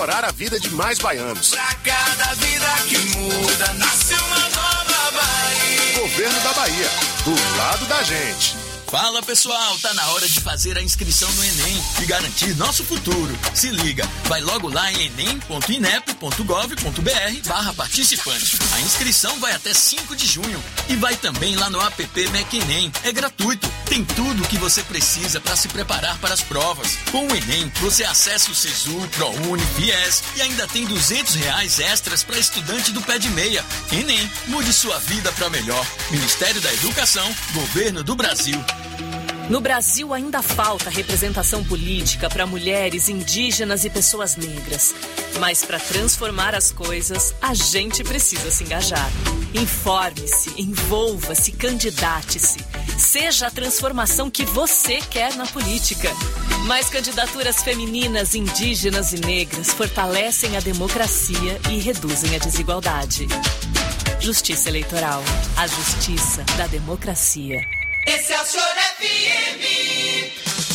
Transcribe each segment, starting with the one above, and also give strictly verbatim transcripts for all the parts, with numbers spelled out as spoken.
melhorar a vida de mais baianos. Pra cada vida que muda, nasce uma nova Bahia. Governo da Bahia, do lado da gente. Fala pessoal, tá na hora de fazer a inscrição no Enem e garantir nosso futuro. Se liga, vai logo lá em enem ponto inep ponto gov ponto br barra participante. A inscrição vai até cinco de junho e vai também lá no app MEC-Enem. É gratuito, tem tudo o que você precisa para se preparar para as provas. Com o Enem, você acessa o SISU, ProUni, FIES e ainda tem duzentos reais extras para estudante do pé de meia. Enem, mude sua vida para melhor. Ministério da Educação, Governo do Brasil. No Brasil ainda falta representação política para mulheres, indígenas e pessoas negras. Mas para transformar as coisas, a gente precisa se engajar. Informe-se, envolva-se, candidate-se. Seja a transformação que você quer na política. Mais candidaturas femininas, indígenas e negras fortalecem a democracia e reduzem a desigualdade. Justiça Eleitoral. A justiça da democracia. Excelsior F M.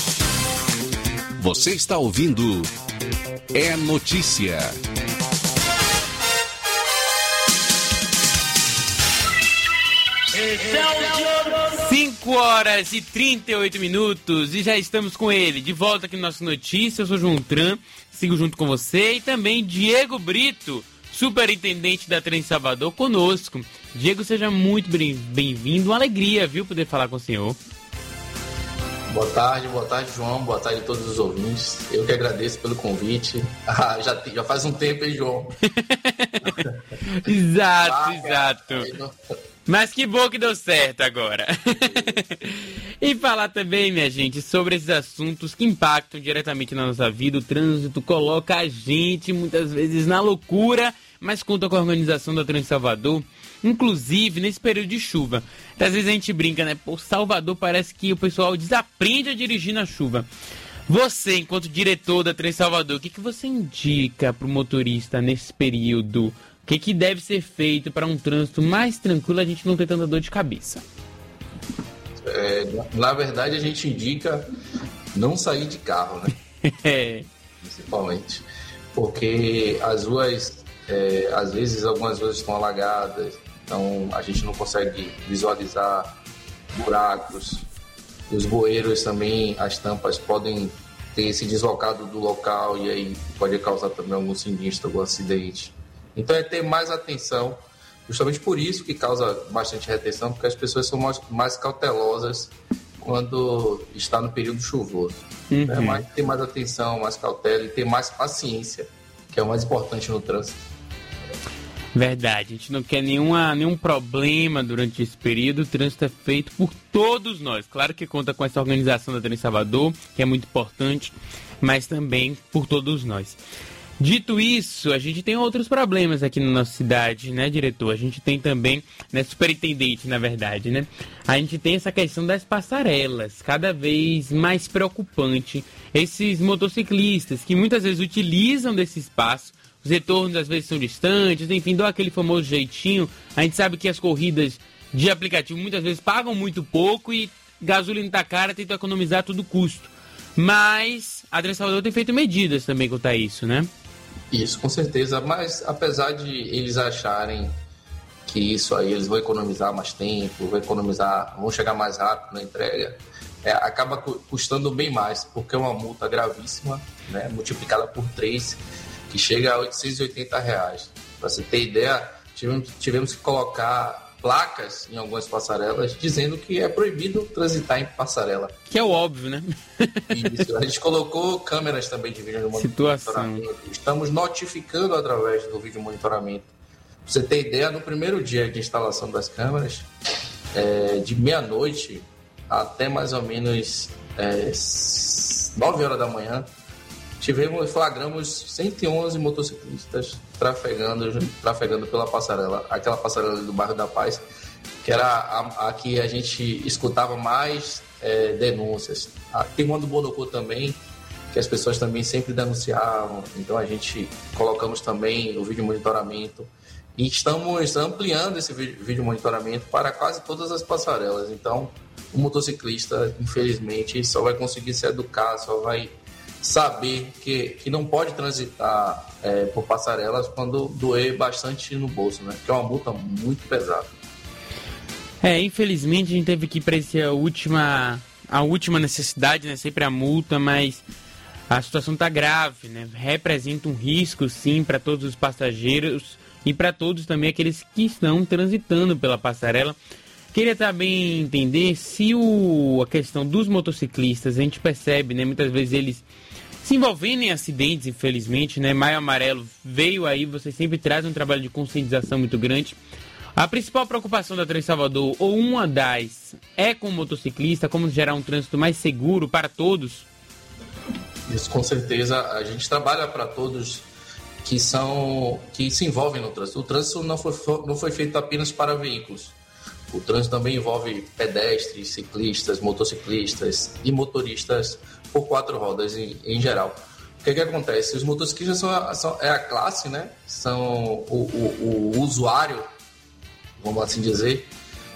Você está ouvindo É Notícia. cinco horas e trinta e oito minutos e já estamos com ele, de volta aqui no nosso Notícia. Eu sou João Tran, sigo junto com você e também Diego Brito, superintendente da Trem Salvador, conosco. Diego, seja muito bem-vindo, uma alegria, viu, poder falar com o senhor. Boa tarde, boa tarde, João, boa tarde a todos os ouvintes. Eu que agradeço pelo convite. Ah, já, já faz um tempo, hein, João? Exato, ah, exato. Não... Mas que bom que deu certo agora. E falar também, minha gente, sobre esses assuntos que impactam diretamente na nossa vida. O trânsito coloca a gente muitas vezes na loucura, mas conta com a organização da Trem Salvador, inclusive nesse período de chuva. Às vezes a gente brinca, né? Pô, Salvador parece que o pessoal desaprende a dirigir na chuva. Você, enquanto diretor da Trem Salvador, o que, que você indica para o motorista nesse período? O que, que deve ser feito para um trânsito mais tranquilo, a gente não ter tanta dor de cabeça? É, na verdade, a gente indica não sair de carro, né? É. Principalmente. Porque as ruas, é, às vezes, algumas ruas estão alagadas, então a gente não consegue visualizar buracos. Os bueiros também, as tampas podem ter se deslocado do local e aí pode causar também algum sinistro, algum acidente. Então é ter mais atenção, justamente por isso que causa bastante retenção, porque as pessoas são mais, mais cautelosas quando está no período chuvoso. Uhum. Né? Mas ter mais atenção, mais cautela e ter mais paciência, que é o mais importante no trânsito. Verdade, a gente não quer nenhuma, nenhum problema durante esse período. O trânsito é feito por todos nós. Claro que conta com essa organização da Trem Salvador, que é muito importante, mas também por todos nós. Dito isso, a gente tem outros problemas aqui na nossa cidade, né, diretor? A gente tem também, né, superintendente, na verdade, né? A gente tem essa questão das passarelas, cada vez mais preocupante. Esses motociclistas que muitas vezes utilizam desse espaço, os retornos às vezes são distantes, enfim, dá aquele famoso jeitinho. A gente sabe que as corridas de aplicativo muitas vezes pagam muito pouco e gasolina tá cara, tenta economizar a todo custo. Mas a Trem Salvador tem feito medidas também quanto a isso, né? Isso, com certeza, mas apesar de eles acharem que isso aí eles vão economizar mais tempo, vão economizar, vão chegar mais rápido na entrega, é, acaba custando bem mais, porque é uma multa gravíssima, né, multiplicada por três, que chega a oitocentos e oitenta reais. Para você ter ideia, tivemos, tivemos que colocar placas em algumas passarelas dizendo que é proibido transitar em passarela. Que é o óbvio, né? Isso. A gente colocou câmeras também de vídeo monitoramento. Estamos notificando através do vídeo monitoramento. Pra você ter ideia, no primeiro dia de instalação das câmeras, é, de meia-noite até mais ou menos é, nove horas da manhã, tivemos, flagramos cento e onze motociclistas trafegando, trafegando pela passarela, aquela passarela do bairro da Paz, que era a, a que a gente escutava mais é, denúncias. Tem uma do Bonocô também, que as pessoas também sempre denunciavam, então a gente colocamos também o vídeo monitoramento e estamos ampliando esse vídeo monitoramento para quase todas as passarelas. Então o motociclista, infelizmente, só vai conseguir se educar, só vai saber que, que não pode transitar é, por passarelas quando doer bastante no bolso, né? Que é uma multa muito pesada. É, infelizmente a gente teve que ir para essa última, a última necessidade, né? Sempre a multa, mas a situação está grave, né? Representa um risco, sim, para todos os passageiros e para todos também aqueles que estão transitando pela passarela. Queria também entender se o, a questão dos motociclistas, a gente percebe, né? Muitas vezes eles se envolvendo em acidentes, infelizmente, né? Maio Amarelo veio aí, vocês sempre trazem um trabalho de conscientização muito grande. A principal preocupação da Trans Salvador, ou uma das, é com o motociclista, como gerar um trânsito mais seguro para todos? Isso, com certeza. A gente trabalha para todos que, são, que se envolvem no trânsito. O trânsito não foi, não foi feito apenas para veículos. O trânsito também envolve pedestres, ciclistas, motociclistas e motoristas por quatro rodas em, em geral. O que, que acontece? Os motociclistas são, são, é a classe, né? São o, o, o usuário, vamos assim dizer,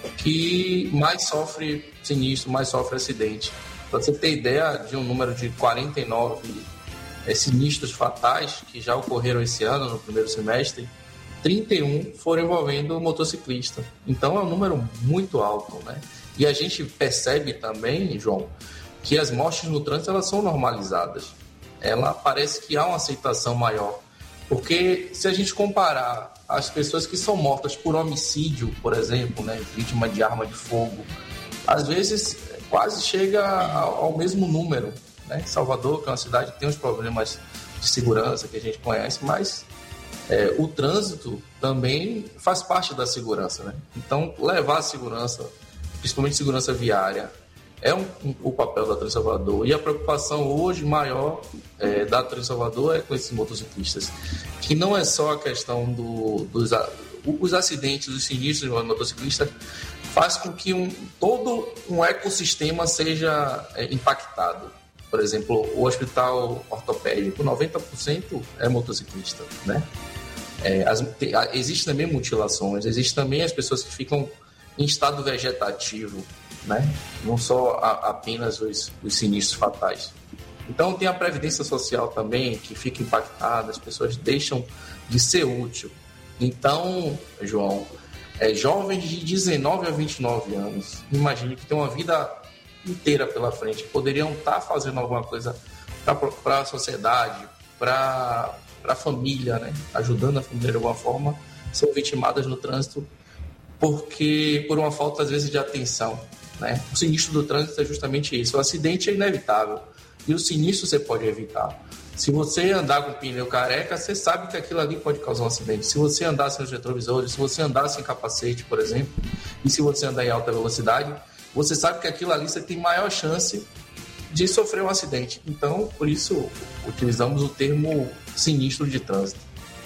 que mais sofre sinistro, mais sofre acidente. Para você ter ideia de um número de quarenta e nove é, sinistros fatais que já ocorreram esse ano, no primeiro semestre, trinta e um foram envolvendo o motociclista. Então é um número muito alto, né? E a gente percebe também, João, que as mortes no trânsito elas são normalizadas. Ela parece que há uma aceitação maior. Porque se a gente comparar as pessoas que são mortas por homicídio, por exemplo, né, vítima de arma de fogo, às vezes quase chega ao mesmo número, né? Salvador, que é uma cidade que tem os problemas de segurança que a gente conhece, mas é, o trânsito também faz parte da segurança, né? Então, levar a segurança, principalmente segurança viária, é um, um, o papel da Trans Salvador. E a preocupação hoje maior é, da Trans Salvador é com esses motociclistas, que não é só a questão do, dos os acidentes, os sinistros de motociclista, faz com que um, todo um ecossistema seja é, impactado. Por exemplo, o hospital ortopédico, noventa por cento é motociclista, né? É, as, tem, existem também mutilações, existem também as pessoas que ficam em estado vegetativo, né? Não só a, apenas os, os sinistros fatais. Então tem a previdência social também que fica impactada, as pessoas deixam de ser útil. Então, João, é, jovens de dezenove a vinte e nove anos, imagine que tem uma vida inteira pela frente, poderiam estar fazendo alguma coisa para a sociedade, para a família, né? Ajudando a família de alguma forma, são vitimadas no trânsito porque por uma falta, às vezes, de atenção, né? O sinistro do trânsito é justamente isso. O acidente é inevitável e o sinistro você pode evitar. Se você andar com pneu careca, você sabe que aquilo ali pode causar um acidente. Se você andar sem os retrovisores, se você andar sem capacete, por exemplo, e se você andar em alta velocidade, você sabe que aquilo ali você tem maior chance de sofrer um acidente. Então, por isso, utilizamos o termo sinistro de trânsito.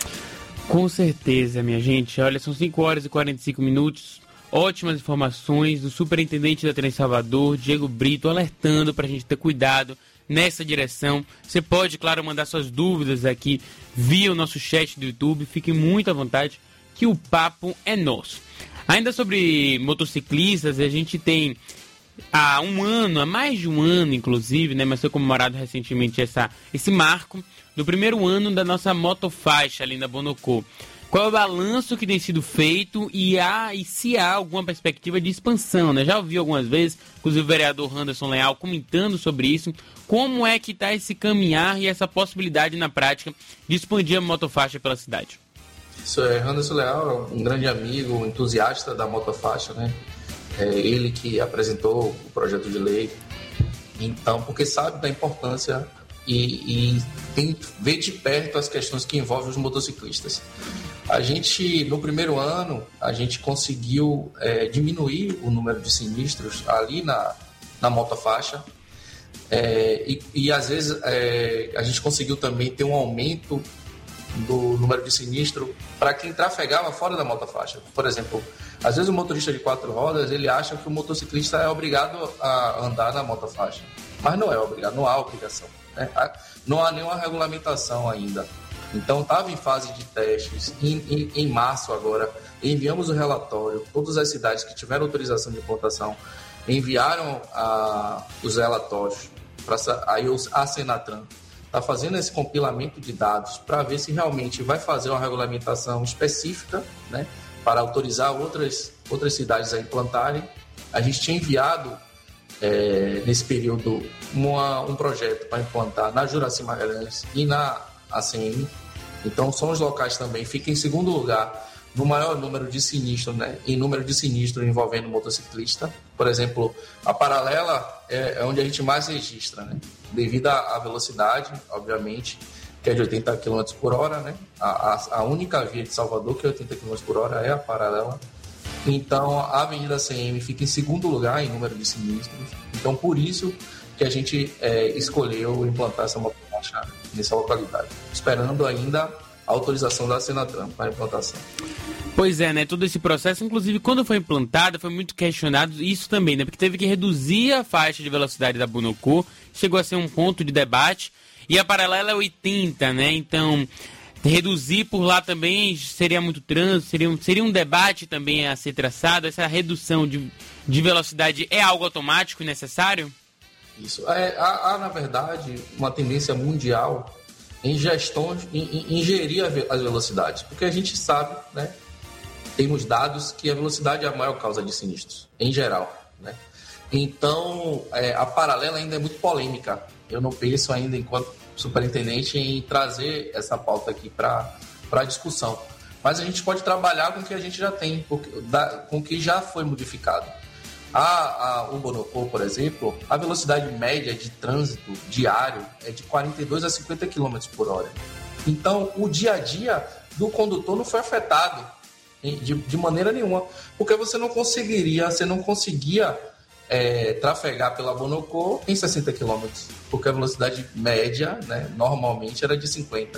Com certeza, minha gente. Olha, são cinco horas e quarenta e cinco minutos. Ótimas informações do superintendente da Trans Salvador, Diego Brito, alertando para a gente ter cuidado nessa direção. Você pode, claro, mandar suas dúvidas aqui via o nosso chat do YouTube. Fique muito à vontade, que o papo é nosso. Ainda sobre motociclistas, a gente tem há um ano, há mais de um ano, inclusive, né, mas foi comemorado recentemente essa, esse marco do primeiro ano da nossa motofaixa ali na Bonocô. Qual é o balanço que tem sido feito e, há, e se há alguma perspectiva de expansão, né? Já ouvi algumas vezes, inclusive o vereador Anderson Leal comentando sobre isso. Como é que está esse caminhar e essa possibilidade na prática de expandir a motofaixa pela cidade? Isso é, Anderson Leal é um grande amigo, um entusiasta da motofaixa, né? É ele que apresentou o projeto de lei. Então, porque sabe da importância e, e tem, vê de perto as questões que envolvem os motociclistas. A gente, no primeiro ano, a gente conseguiu é, diminuir o número de sinistros ali na, na motofaixa é, e, e, às vezes, é, a gente conseguiu também ter um aumento do número de sinistro para quem trafegava fora da motofaixa. Por exemplo, às vezes o motorista de quatro rodas, ele acha que o motociclista é obrigado a andar na motofaixa, mas não é obrigado, não há obrigação, né? Não há nenhuma regulamentação ainda. Então, estava em fase de testes. Em, em, em março, agora, enviamos o relatório. Todas as cidades que tiveram autorização de implantação enviaram a, os relatórios para a Senatran. está fazendo esse compilamento de dados para ver se realmente vai fazer uma regulamentação específica, né, para autorizar outras, outras cidades a implantarem. A gente tinha enviado, é, nesse período, uma, um projeto para implantar na Juraci Magalhães e na A C M. Então, são os locais também. Fica em segundo lugar no maior número de sinistros, né, em número de sinistros envolvendo motociclista. Por exemplo, a Paralela é, é onde a gente mais registra, né, devido à velocidade, obviamente, que é de oitenta quilômetros por hora, né? A, a, a única via de Salvador que é oitenta quilômetros por hora é a Paralela. Então, a Avenida C M fica em segundo lugar em número de sinistros. Então, por isso que a gente é, escolheu implantar essa motofaixa nessa localidade, esperando ainda a autorização da Senatran para a implantação. Pois é, né? Todo esse processo, inclusive, quando foi implantada, foi muito questionado isso também, né? Porque teve que reduzir a faixa de velocidade da Bonocô, chegou a ser um ponto de debate, e a Paralela é oitenta, né? Então, reduzir por lá também seria muito trânsito, seria um, seria um debate também a ser traçado. Essa redução de, de velocidade é algo automático e necessário? Isso. É, há, há, na verdade, uma tendência mundial em gestão, em, em, em gerir as velocidades, porque a gente sabe, né, temos dados que a velocidade é a maior causa de sinistros, em geral, né? Então, é, a Paralela ainda é muito polêmica. Eu não penso ainda, enquanto superintendente, em trazer essa pauta aqui para a discussão. Mas a gente pode trabalhar com o que a gente já tem, porque, da, com o que já foi modificado. A, a, o Bonocô, por exemplo, a velocidade média de trânsito diário é de quarenta e dois a cinquenta quilômetros por hora. Então, o dia a dia do condutor não foi afetado de, de maneira nenhuma, porque você não conseguiria, você não conseguia é, trafegar pela Bonocô em sessenta quilômetros, porque a velocidade média, né, normalmente era de cinquenta.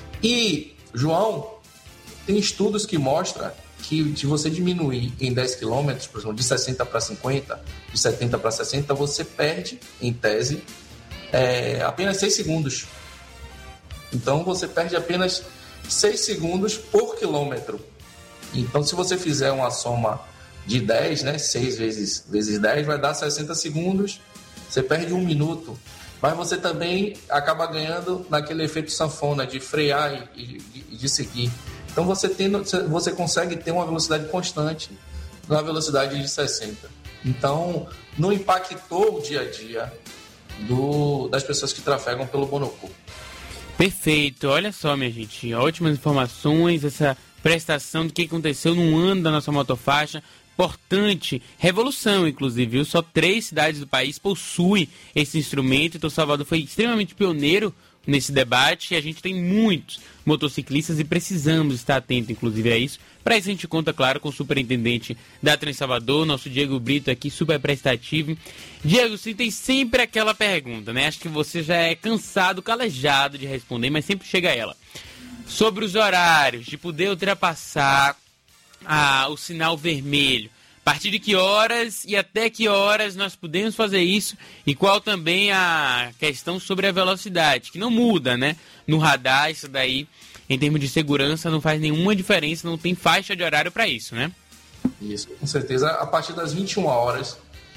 E, João, tem estudos que mostram que se você diminuir em dez quilômetros, por exemplo, de sessenta para cinquenta, de setenta para sessenta, você perde, em tese, é, apenas seis segundos. Então, você perde apenas seis segundos por quilômetro. Então, se você fizer uma soma de dez, né, seis vezes, vezes dez, vai dar sessenta segundos, você perde um minuto. Mas você também acaba ganhando naquele efeito sanfona de frear e de, de seguir. Então você, tendo, você consegue ter uma velocidade constante na velocidade de sessenta. Então não impactou o dia a dia do, das pessoas que trafegam pelo Bonocô. Perfeito, olha só, minha gente, ótimas informações, essa prestação do que aconteceu no ano da nossa motofaixa. Importante, revolução inclusive, viu? Só três cidades do país possuem esse instrumento, então Salvador foi extremamente pioneiro nesse debate e a gente tem muitos motociclistas e precisamos estar atento inclusive a isso. Para isso a gente conta, claro, com o superintendente da Trans Salvador, nosso Diego Brito aqui, super prestativo. Diego, você tem sempre aquela pergunta, né? Acho que você já é cansado, calejado de responder, mas sempre chega ela. Sobre os horários, de poder ultrapassar Ah, o sinal vermelho. A partir de que horas e até que horas nós podemos fazer isso? E qual também a questão sobre a velocidade, que não muda, né? No radar, isso daí, em termos de segurança, não faz nenhuma diferença, não tem faixa de horário para isso, né? Isso, com certeza. A partir das vinte e uma horas,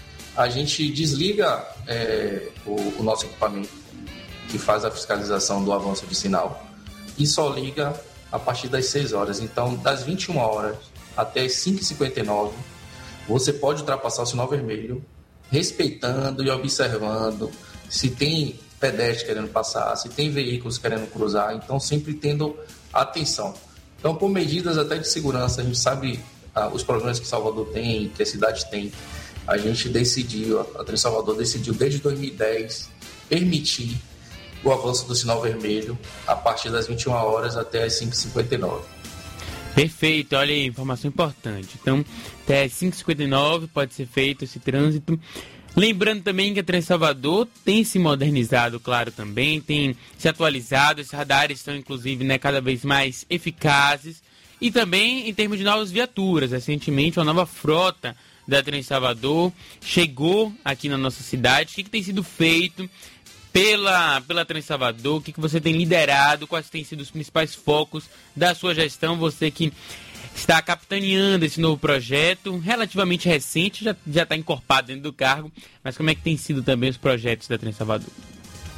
a gente desliga é, o, o nosso equipamento, que faz a fiscalização do avanço de sinal, e só liga a partir das seis horas. Então, das vinte e uma horas até as cinco e cinquenta e nove, você pode ultrapassar o sinal vermelho, respeitando e observando se tem pedestre querendo passar, se tem veículos querendo cruzar, então sempre tendo atenção. Então, por medidas até de segurança, a gente sabe ah, os problemas que Salvador tem, que a cidade tem, a gente decidiu, a Trans Salvador decidiu desde dois mil e dez permitir o avanço do sinal vermelho a partir das vinte e uma horas até as cinco e cinquenta e nove. Perfeito, olha aí, informação importante. Então, até as cinco e cinquenta e nove pode ser feito esse trânsito. Lembrando também que a Trans Salvador tem se modernizado, claro, também, tem se atualizado, esses radares estão, inclusive, né, cada vez mais eficazes. E também em termos de novas viaturas, recentemente uma nova frota da Trans Salvador chegou aqui na nossa cidade. O que, que tem sido feito pela, pela Trans Salvador? O que, que você tem liderado? Quais têm sido os principais focos da sua gestão? Você que está capitaneando esse novo projeto, relativamente recente, já já está encorpado dentro do cargo, mas como é que tem sido também os projetos da Trans Salvador?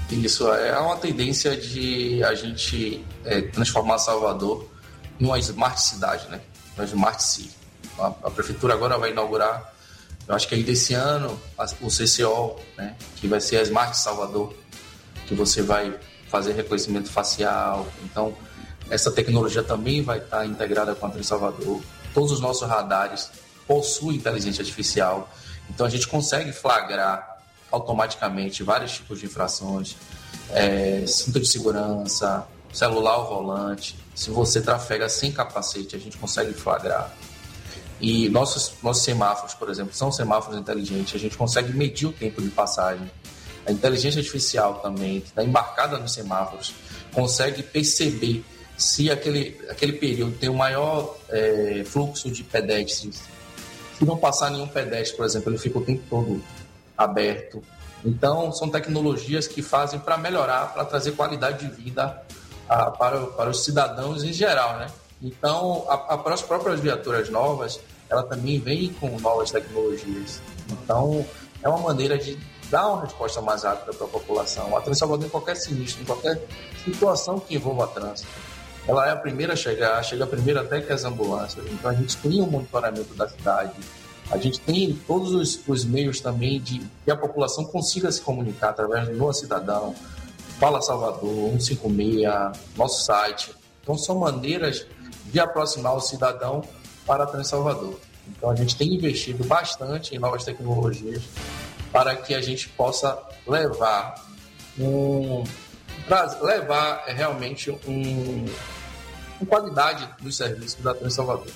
Isso, é uma tendência de a gente é, transformar Salvador em uma smart cidade, né? Uma smart city. A, a prefeitura agora vai inaugurar, eu acho que ainda esse ano, a, o C C O, né? Que vai ser a Smart Salvador, que você vai fazer reconhecimento facial. Então, essa tecnologia também vai estar integrada com a Trans Salvador. Todos os nossos radares possuem inteligência artificial. Então, a gente consegue flagrar automaticamente vários tipos de infrações, é, cinto de segurança, celular ao volante. Se você trafega sem capacete, a gente consegue flagrar. E nossos, nossos semáforos, por exemplo, são semáforos inteligentes. A gente consegue medir o tempo de passagem. A inteligência artificial também, que está embarcada nos semáforos, consegue perceber se aquele, aquele período tem o maior é, fluxo de pedestres. Se não passar nenhum pedestre, por exemplo, ele fica o tempo todo aberto. Então, são tecnologias que fazem para melhorar, para trazer qualidade de vida a, para, para os cidadãos em geral, né? Então, a, a, para as próprias viaturas novas, ela também vem com novas tecnologias. Então, é uma maneira de dar uma resposta mais rápida para a população. A Trans Salvador, em qualquer sinistro, em qualquer situação que envolva trânsito, ela é a primeira a chegar, chega primeiro até que as ambulâncias. Então, a gente tem um monitoramento da cidade. A gente tem todos os, os meios também de que a população consiga se comunicar através do Noa Cidadão, Fala Salvador, cento e cinquenta e seis, nosso site. Então, são maneiras de aproximar o cidadão para a Trans Salvador. Então, a gente tem investido bastante em novas tecnologias para que a gente possa levar, um, levar realmente um, uma qualidade dos serviços da Trans Salvador.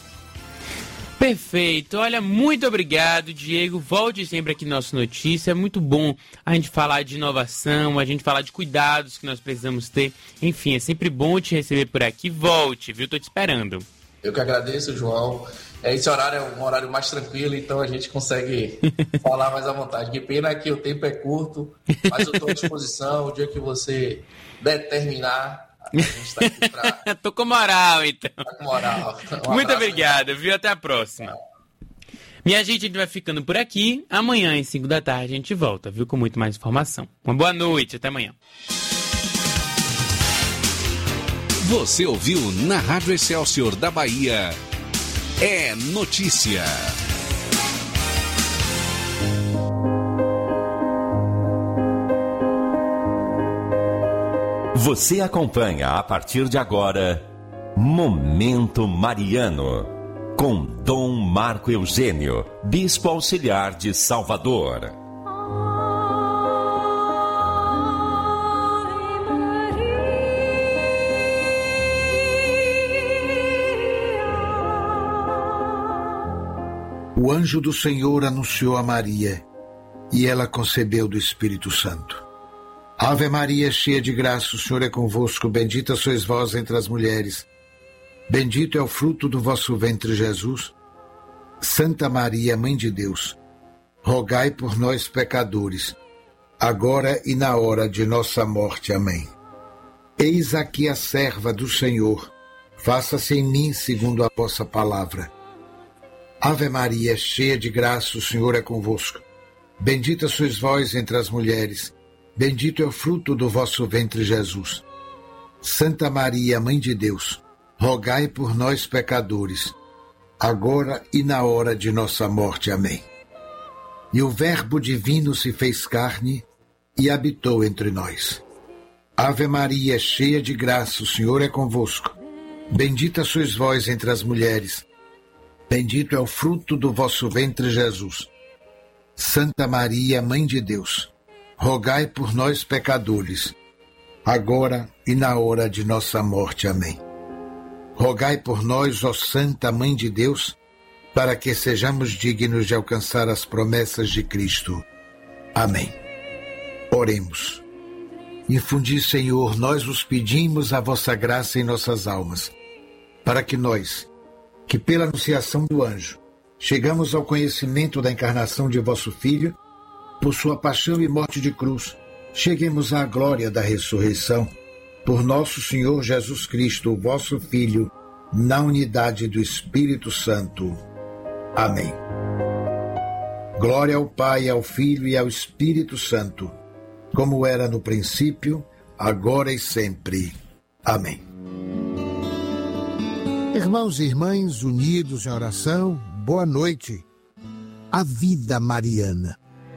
Perfeito, olha, muito obrigado, Diego. Volte sempre aqui no Nosso Notícia. É muito bom a gente falar de inovação, a gente falar de cuidados que nós precisamos ter. Enfim, é sempre bom te receber por aqui. Volte, viu? Tô te esperando. Eu que agradeço, João. Esse horário é um horário mais tranquilo, então a gente consegue falar mais à vontade. Que pena que o tempo é curto, mas eu estou à disposição. O dia que você determinar, a gente está aqui para... Tô com moral, então. Tá com moral. Um Muito obrigado, viu? Até a próxima. Minha gente, a gente vai ficando por aqui. Amanhã, às cinco da tarde, a gente volta, viu? Com muito mais informação. Uma boa noite, até amanhã. Você ouviu na Rádio Excelsior da Bahia. É notícia. Você acompanha a partir de agora Momento Mariano, com Dom Marco Eugênio, Bispo Auxiliar de Salvador. O anjo do Senhor anunciou a Maria, e ela concebeu do Espírito Santo. Ave Maria, cheia de graça, o Senhor é convosco, bendita sois vós entre as mulheres. Bendito é o fruto do vosso ventre, Jesus. Santa Maria, Mãe de Deus, rogai por nós, pecadores, agora e na hora de nossa morte. Amém. Eis aqui a serva do Senhor, faça-se em mim segundo a vossa palavra. Ave Maria, cheia de graça, o Senhor é convosco. Bendita sois vós entre as mulheres, bendito é o fruto do vosso ventre, Jesus. Santa Maria, Mãe de Deus, rogai por nós, pecadores, agora e na hora de nossa morte. Amém. E o Verbo divino se fez carne e habitou entre nós. Ave Maria, cheia de graça, o Senhor é convosco. Bendita sois vós entre as mulheres, bendito é o fruto do vosso ventre, Jesus. Santa Maria, Mãe de Deus, rogai por nós, pecadores, agora e na hora de nossa morte. Amém. Rogai por nós, ó Santa Mãe de Deus, para que sejamos dignos de alcançar as promessas de Cristo. Amém. Oremos. Infundi, Senhor, nós vos pedimos a vossa graça em nossas almas, para que nós, que pela anunciação do anjo, chegamos ao conhecimento da encarnação de vosso Filho, por sua paixão e morte de cruz, cheguemos à glória da ressurreição, por nosso Senhor Jesus Cristo, vosso Filho, na unidade do Espírito Santo. Amém. Glória ao Pai, ao Filho e ao Espírito Santo, como era no princípio, agora e sempre. Amém. Irmãos e irmãs unidos em oração, boa noite. A vida mariana.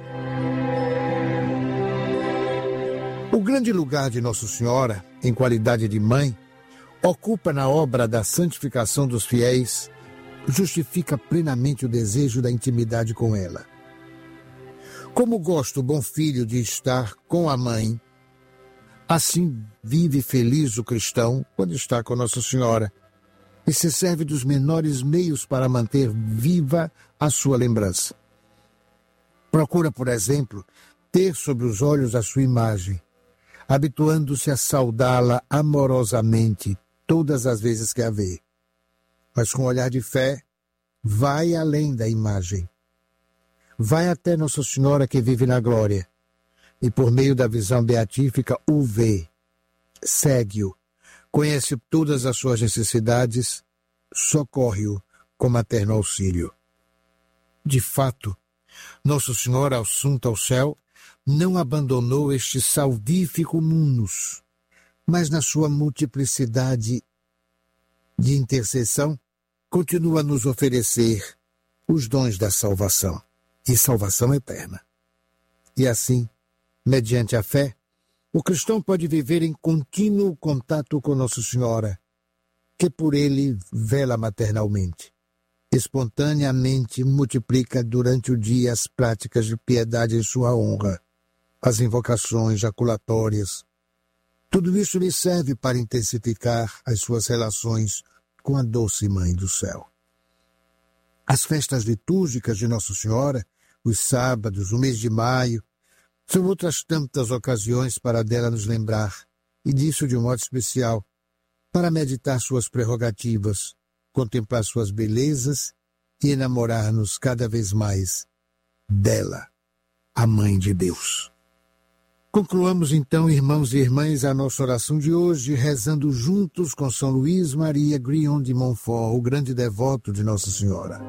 O grande lugar de Nossa Senhora, em qualidade de mãe, ocupa na obra da santificação dos fiéis, justifica plenamente o desejo da intimidade com ela. Como gosta o bom filho de estar com a mãe, assim vive feliz o cristão quando está com Nossa Senhora e se serve dos menores meios para manter viva a sua lembrança. Procura, por exemplo, ter sobre os olhos a sua imagem, habituando-se a saudá-la amorosamente todas as vezes que a vê. Mas com olhar de fé, vai além da imagem. Vai até Nossa Senhora que vive na glória e, por meio da visão beatífica, o vê, segue-o, conhece todas as suas necessidades, socorre-o com materno auxílio. De fato, Nossa Senhora, assunta ao céu, não abandonou este salvífico munus, mas na sua multiplicidade de intercessão, continua a nos oferecer os dons da salvação e salvação eterna. E assim, mediante a fé, o cristão pode viver em contínuo contato com Nossa Senhora, que por ele vela maternalmente. Espontaneamente multiplica durante o dia as práticas de piedade em sua honra, as invocações jaculatórias. Tudo isso lhe serve para intensificar as suas relações com a doce Mãe do Céu. As festas litúrgicas de Nossa Senhora, os sábados, o mês de maio, são outras tantas ocasiões para dela nos lembrar, e disso de um modo especial, para meditar suas prerrogativas, contemplar suas belezas e enamorar-nos cada vez mais dela, a Mãe de Deus. Concluamos então, irmãos e irmãs, a nossa oração de hoje, rezando juntos com São Luís Maria Grignon de Montfort, o grande devoto de Nossa Senhora.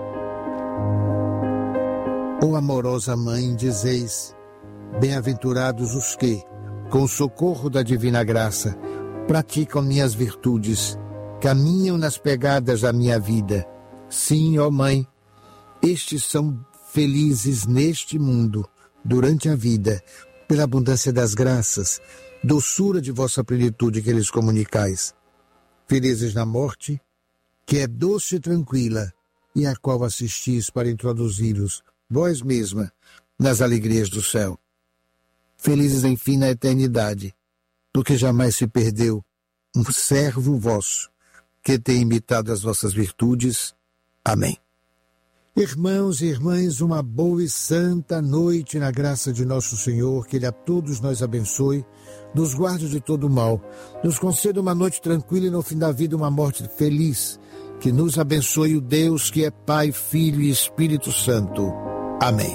Ó amorosa Mãe, dizeis, bem-aventurados os que, com o socorro da divina graça, praticam minhas virtudes, caminham nas pegadas da minha vida. Sim, ó Mãe, estes são felizes neste mundo, durante a vida, pela abundância das graças, doçura de vossa plenitude que lhes comunicais. Felizes na morte, que é doce e tranquila, e a qual assistis para introduzi-los, vós mesma, nas alegrias do céu. Felizes, enfim, na eternidade, porque jamais se perdeu um servo vosso, que tem imitado as vossas virtudes. Amém. Irmãos e irmãs, uma boa e santa noite na graça de nosso Senhor, que Ele a todos nós abençoe, nos guarde de todo mal, nos conceda uma noite tranquila e no fim da vida uma morte feliz, que nos abençoe o Deus que é Pai, Filho e Espírito Santo. Amém.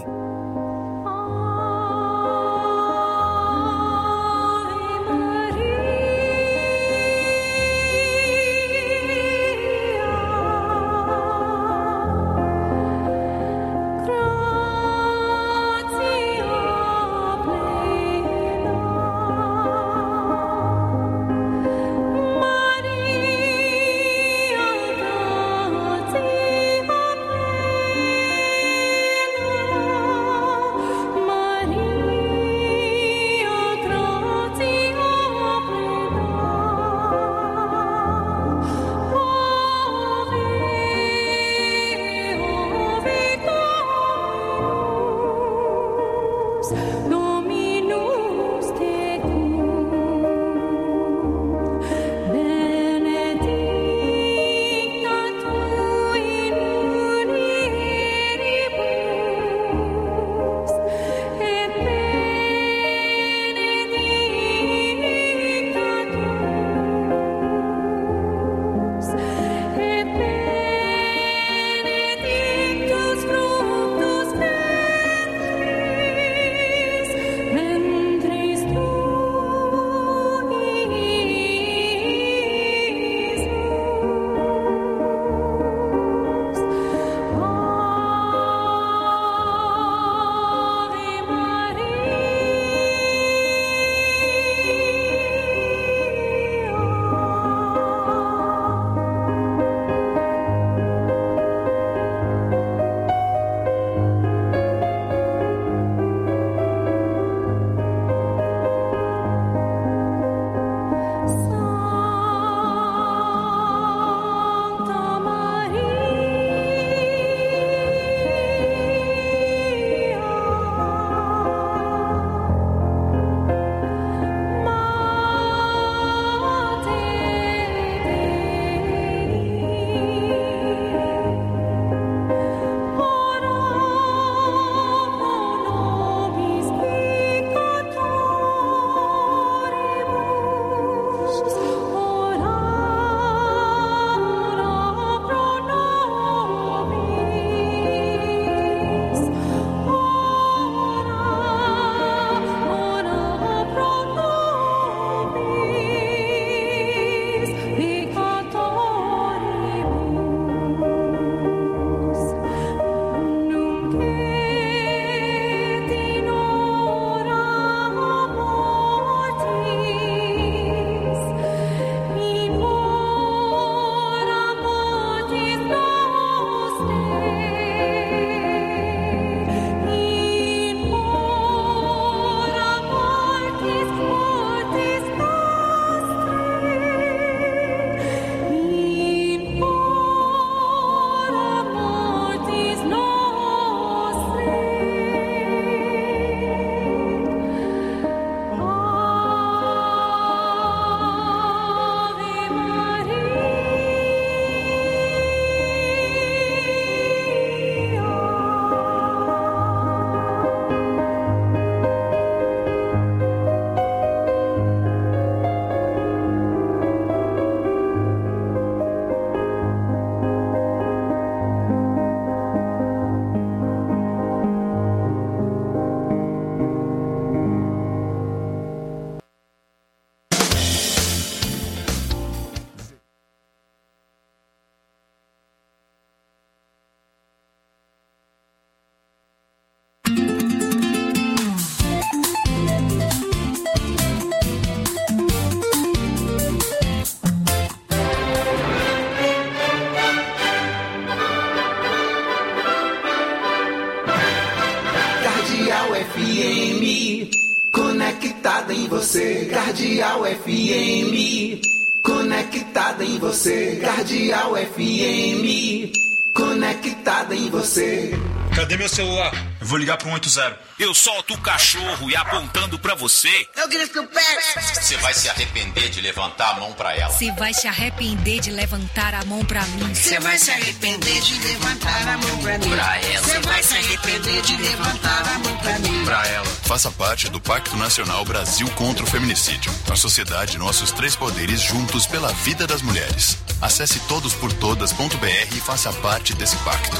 você, Cardeal F M. Conectada em você, Cardeal F M. Conectada em você. Cadê meu celular? Eu vou ligar pro um oito zero. Eu solto o cachorro e apontando pra você. Eu grito no pé. Você vai se arrepender de levantar a mão pra ela. Você vai se arrepender de levantar a mão pra mim. Você vai se arrepender de levantar a mão pra mim. Pra ela. Você vai se arrepender de levantar a mão pra mim. Pra ela. Faça parte do Pacto Nacional Brasil contra o Feminicídio. A sociedade, nossos três poderes juntos pela vida das mulheres. Acesse todos por todas ponto b r e faça parte desse pacto.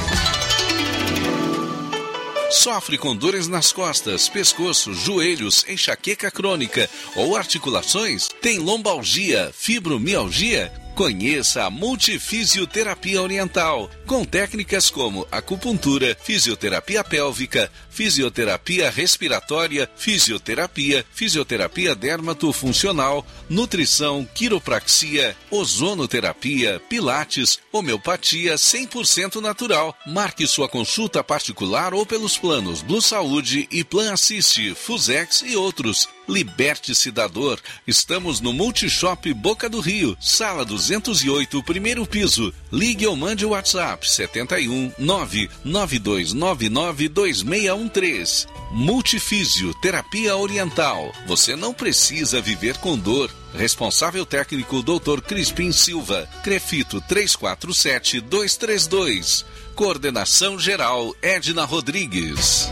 Sofre com dores nas costas, pescoço, joelhos, enxaqueca crônica ou articulações? Tem lombalgia, fibromialgia? Conheça a Multifisioterapia Oriental, com técnicas como acupuntura, fisioterapia pélvica, fisioterapia respiratória, fisioterapia, fisioterapia dermatofuncional, nutrição, quiropraxia, ozonoterapia, pilates, homeopatia cem por cento natural. Marque sua consulta particular ou pelos planos Blue Saúde e Plan Assist, Fusex e outros. Liberte-se da dor. Estamos no Multishop Boca do Rio, sala duzentos e oito, primeiro piso. Ligue ou mande o WhatsApp sete um nove nove dois nove nove dois seis um três. Multifísio Terapia Oriental. Você não precisa viver com dor. Responsável técnico doutor Crispim Silva. Crefito três quatro sete dois três dois. Coordenação geral Edna Rodrigues.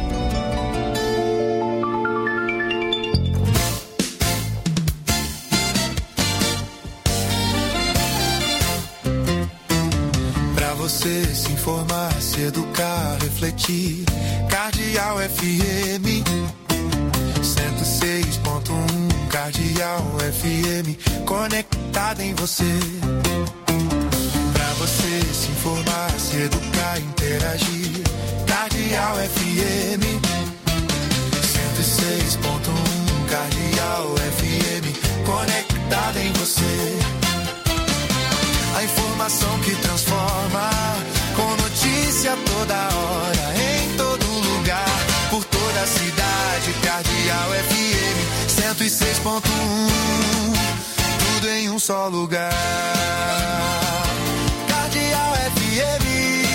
Você se informar, se educar, refletir. Cardeal F M cento e seis ponto um. Cardeal F M conectada em você. Pra você se informar, se educar, interagir. Cardeal F M cento e seis ponto um. Cardeal F M conectada em você. A informação que transforma, com notícia toda hora, em todo lugar, por toda a cidade. Cardeal F M cento e seis ponto um, tudo em um só lugar. Cardeal F M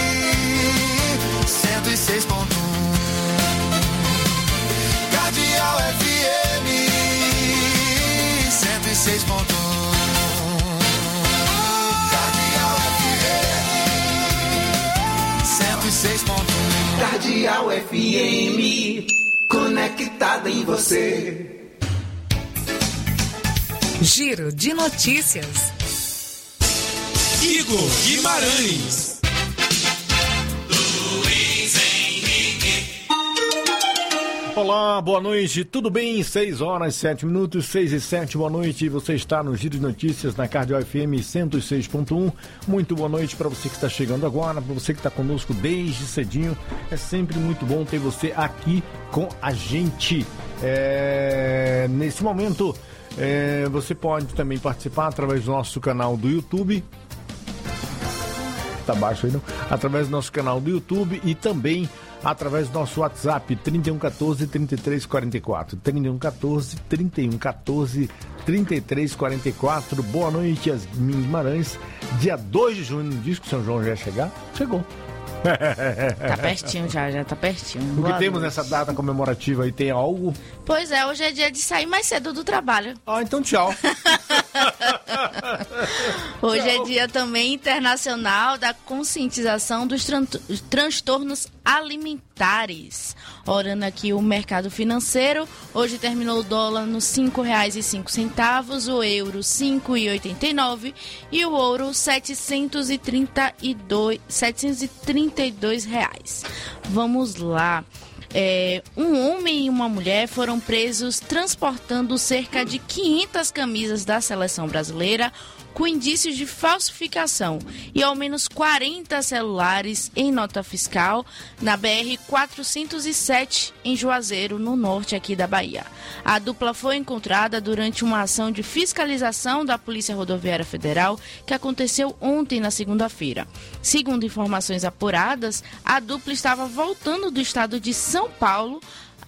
cento e seis ponto um. Cardeal F M cento e seis ponto um. Cardeal F M, conectada em você. Giro de notícias. Igor Guimarães. Luiz Henrique. Olá, boa noite, tudo bem? seis horas, sete minutos, seis e sete, boa noite. Você está no Giro de Notícias na Cardeal F M cento e seis ponto um. Muito boa noite para você que está chegando agora, para você que está conosco desde cedinho. É sempre muito bom ter você aqui com a gente. É... Nesse momento, é... você pode também participar através do nosso canal do YouTube. Tá baixo aí, não? Através do nosso canal do YouTube e também através do nosso WhatsApp trinta e um quatorze, trinta e três quarenta e quatro. trinta e um quatorze, trinta e um quatorze, trinta e três quarenta e quatro. Boa noite, Yasmin Guimarães. Dia dois de junho, não diz que o São João já ia chegar? Chegou. Tá pertinho já, já tá pertinho. O que Boa temos noite. nessa data comemorativa aí? Tem algo? Pois é, hoje é dia de sair mais cedo do trabalho. Ah, então tchau. Hoje é dia também internacional da conscientização dos tran- transtornos alimentares. Orando aqui o mercado financeiro, hoje terminou o dólar nos cinco reais e cinco centavos, o euro cinco reais e oitenta e nove e o ouro setecentos e trinta e dois, setecentos e trinta e dois reais. Vamos lá. É, um homem e uma mulher foram presos transportando cerca de quinhentas camisas da seleção brasileira com indícios de falsificação e ao menos quarenta celulares em nota fiscal na B R quatrocentos e sete em Juazeiro, no norte aqui da Bahia. A dupla foi encontrada durante uma ação de fiscalização da Polícia Rodoviária Federal que aconteceu ontem, na segunda-feira. Segundo informações apuradas, a dupla estava voltando do estado de São Paulo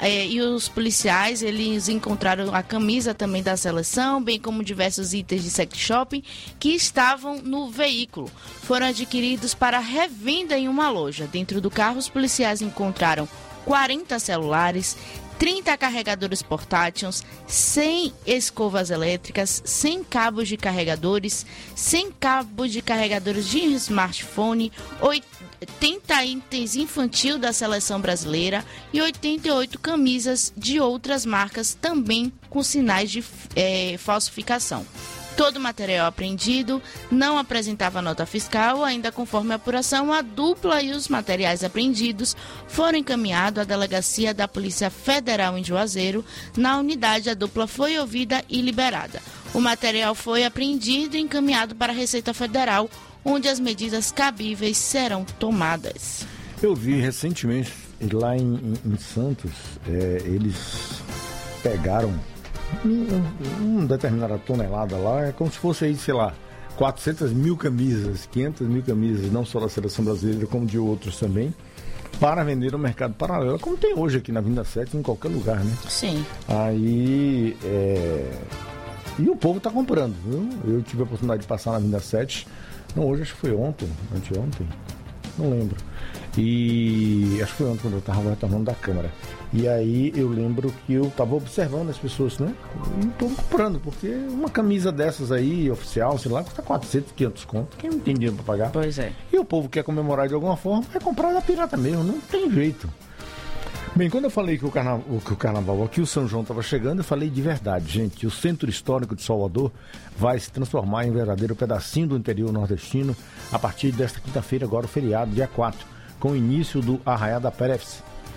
é, e os policiais, eles encontraram a camisa também da seleção, bem como diversos itens de sex shopping que estavam no veículo. Foram adquiridos para revenda em uma loja. Dentro do carro, os policiais encontraram quarenta celulares, trinta carregadores portáteis, cem escovas elétricas, cem cabos de carregadores, cem cabos de carregadores de smartphone, oitenta itens infantil da seleção brasileira e oitenta e oito camisas de outras marcas também com sinais de é, falsificação. Todo o material apreendido não apresentava nota fiscal, ainda conforme a apuração, a dupla e os materiais apreendidos foram encaminhados à delegacia da Polícia Federal em Juazeiro. Na unidade, a dupla foi ouvida e liberada. O material foi apreendido e encaminhado para a Receita Federal, onde as medidas cabíveis serão tomadas. Eu vi recentemente, lá em, em, em Santos, é, eles pegaram Um, um determinada tonelada lá, é como se fosse aí, sei lá, quatrocentas mil camisas, quinhentas mil camisas, não só da seleção brasileira, como de outros também, para vender no mercado paralelo, como tem hoje aqui na Vinda sete, em qualquer lugar, né? Sim. Aí, é... e o povo tá comprando, viu? Eu tive a oportunidade de passar na Vinda sete, não, hoje acho que foi ontem, anteontem, não lembro. E acho que foi ontem quando eu estava retornando da Câmara. E aí eu lembro que eu estava observando as pessoas, né? E estou comprando, porque uma camisa dessas aí, oficial, sei lá, custa quatrocentos, quinhentos conto. Quem não tem dinheiro para pagar? Pois é. E o povo quer comemorar de alguma forma, vai comprar da pirata mesmo, não tem jeito. Bem, quando eu falei que o carnaval, que o carnaval aqui, o São João estava chegando, eu falei de verdade, gente. O Centro Histórico de Salvador vai se transformar em um verdadeiro pedacinho do interior nordestino a partir desta quinta-feira, agora o feriado, dia quatro, com o início do Arraiá da Pérez.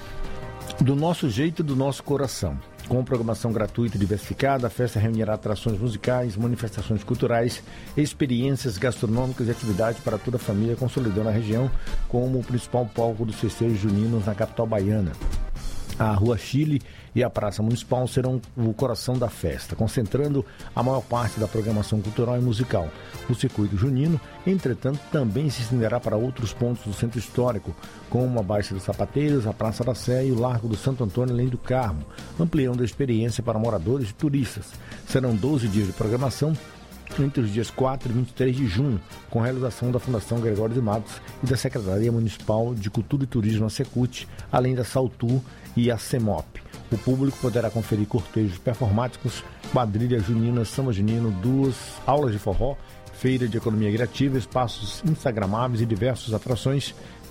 Do nosso jeito e do nosso coração. Com programação gratuita e diversificada, a festa reunirá atrações musicais, manifestações culturais, experiências gastronômicas e atividades para toda a família, consolidando a região como o principal palco dos festejos juninos na capital baiana. A Rua Chile e a Praça Municipal serão o coração da festa, concentrando a maior parte da programação cultural e musical. O circuito junino, entretanto, também se estenderá para outros pontos do centro histórico, como a Baixa dos Sapateiros, a Praça da Sé e o Largo do Santo Antônio, além do Carmo, ampliando a experiência para moradores e turistas. Serão doze dias de programação, entre os dias quatro e vinte e três de junho, com realização da Fundação Gregório de Matos e da Secretaria Municipal de Cultura e Turismo, a Secult, além da Saltu e a CEMOP. O público poderá conferir cortejos performáticos, quadrilha junina, samba junino, duas aulas de forró, feira de economia criativa, espaços instagramáveis e diversas atrações,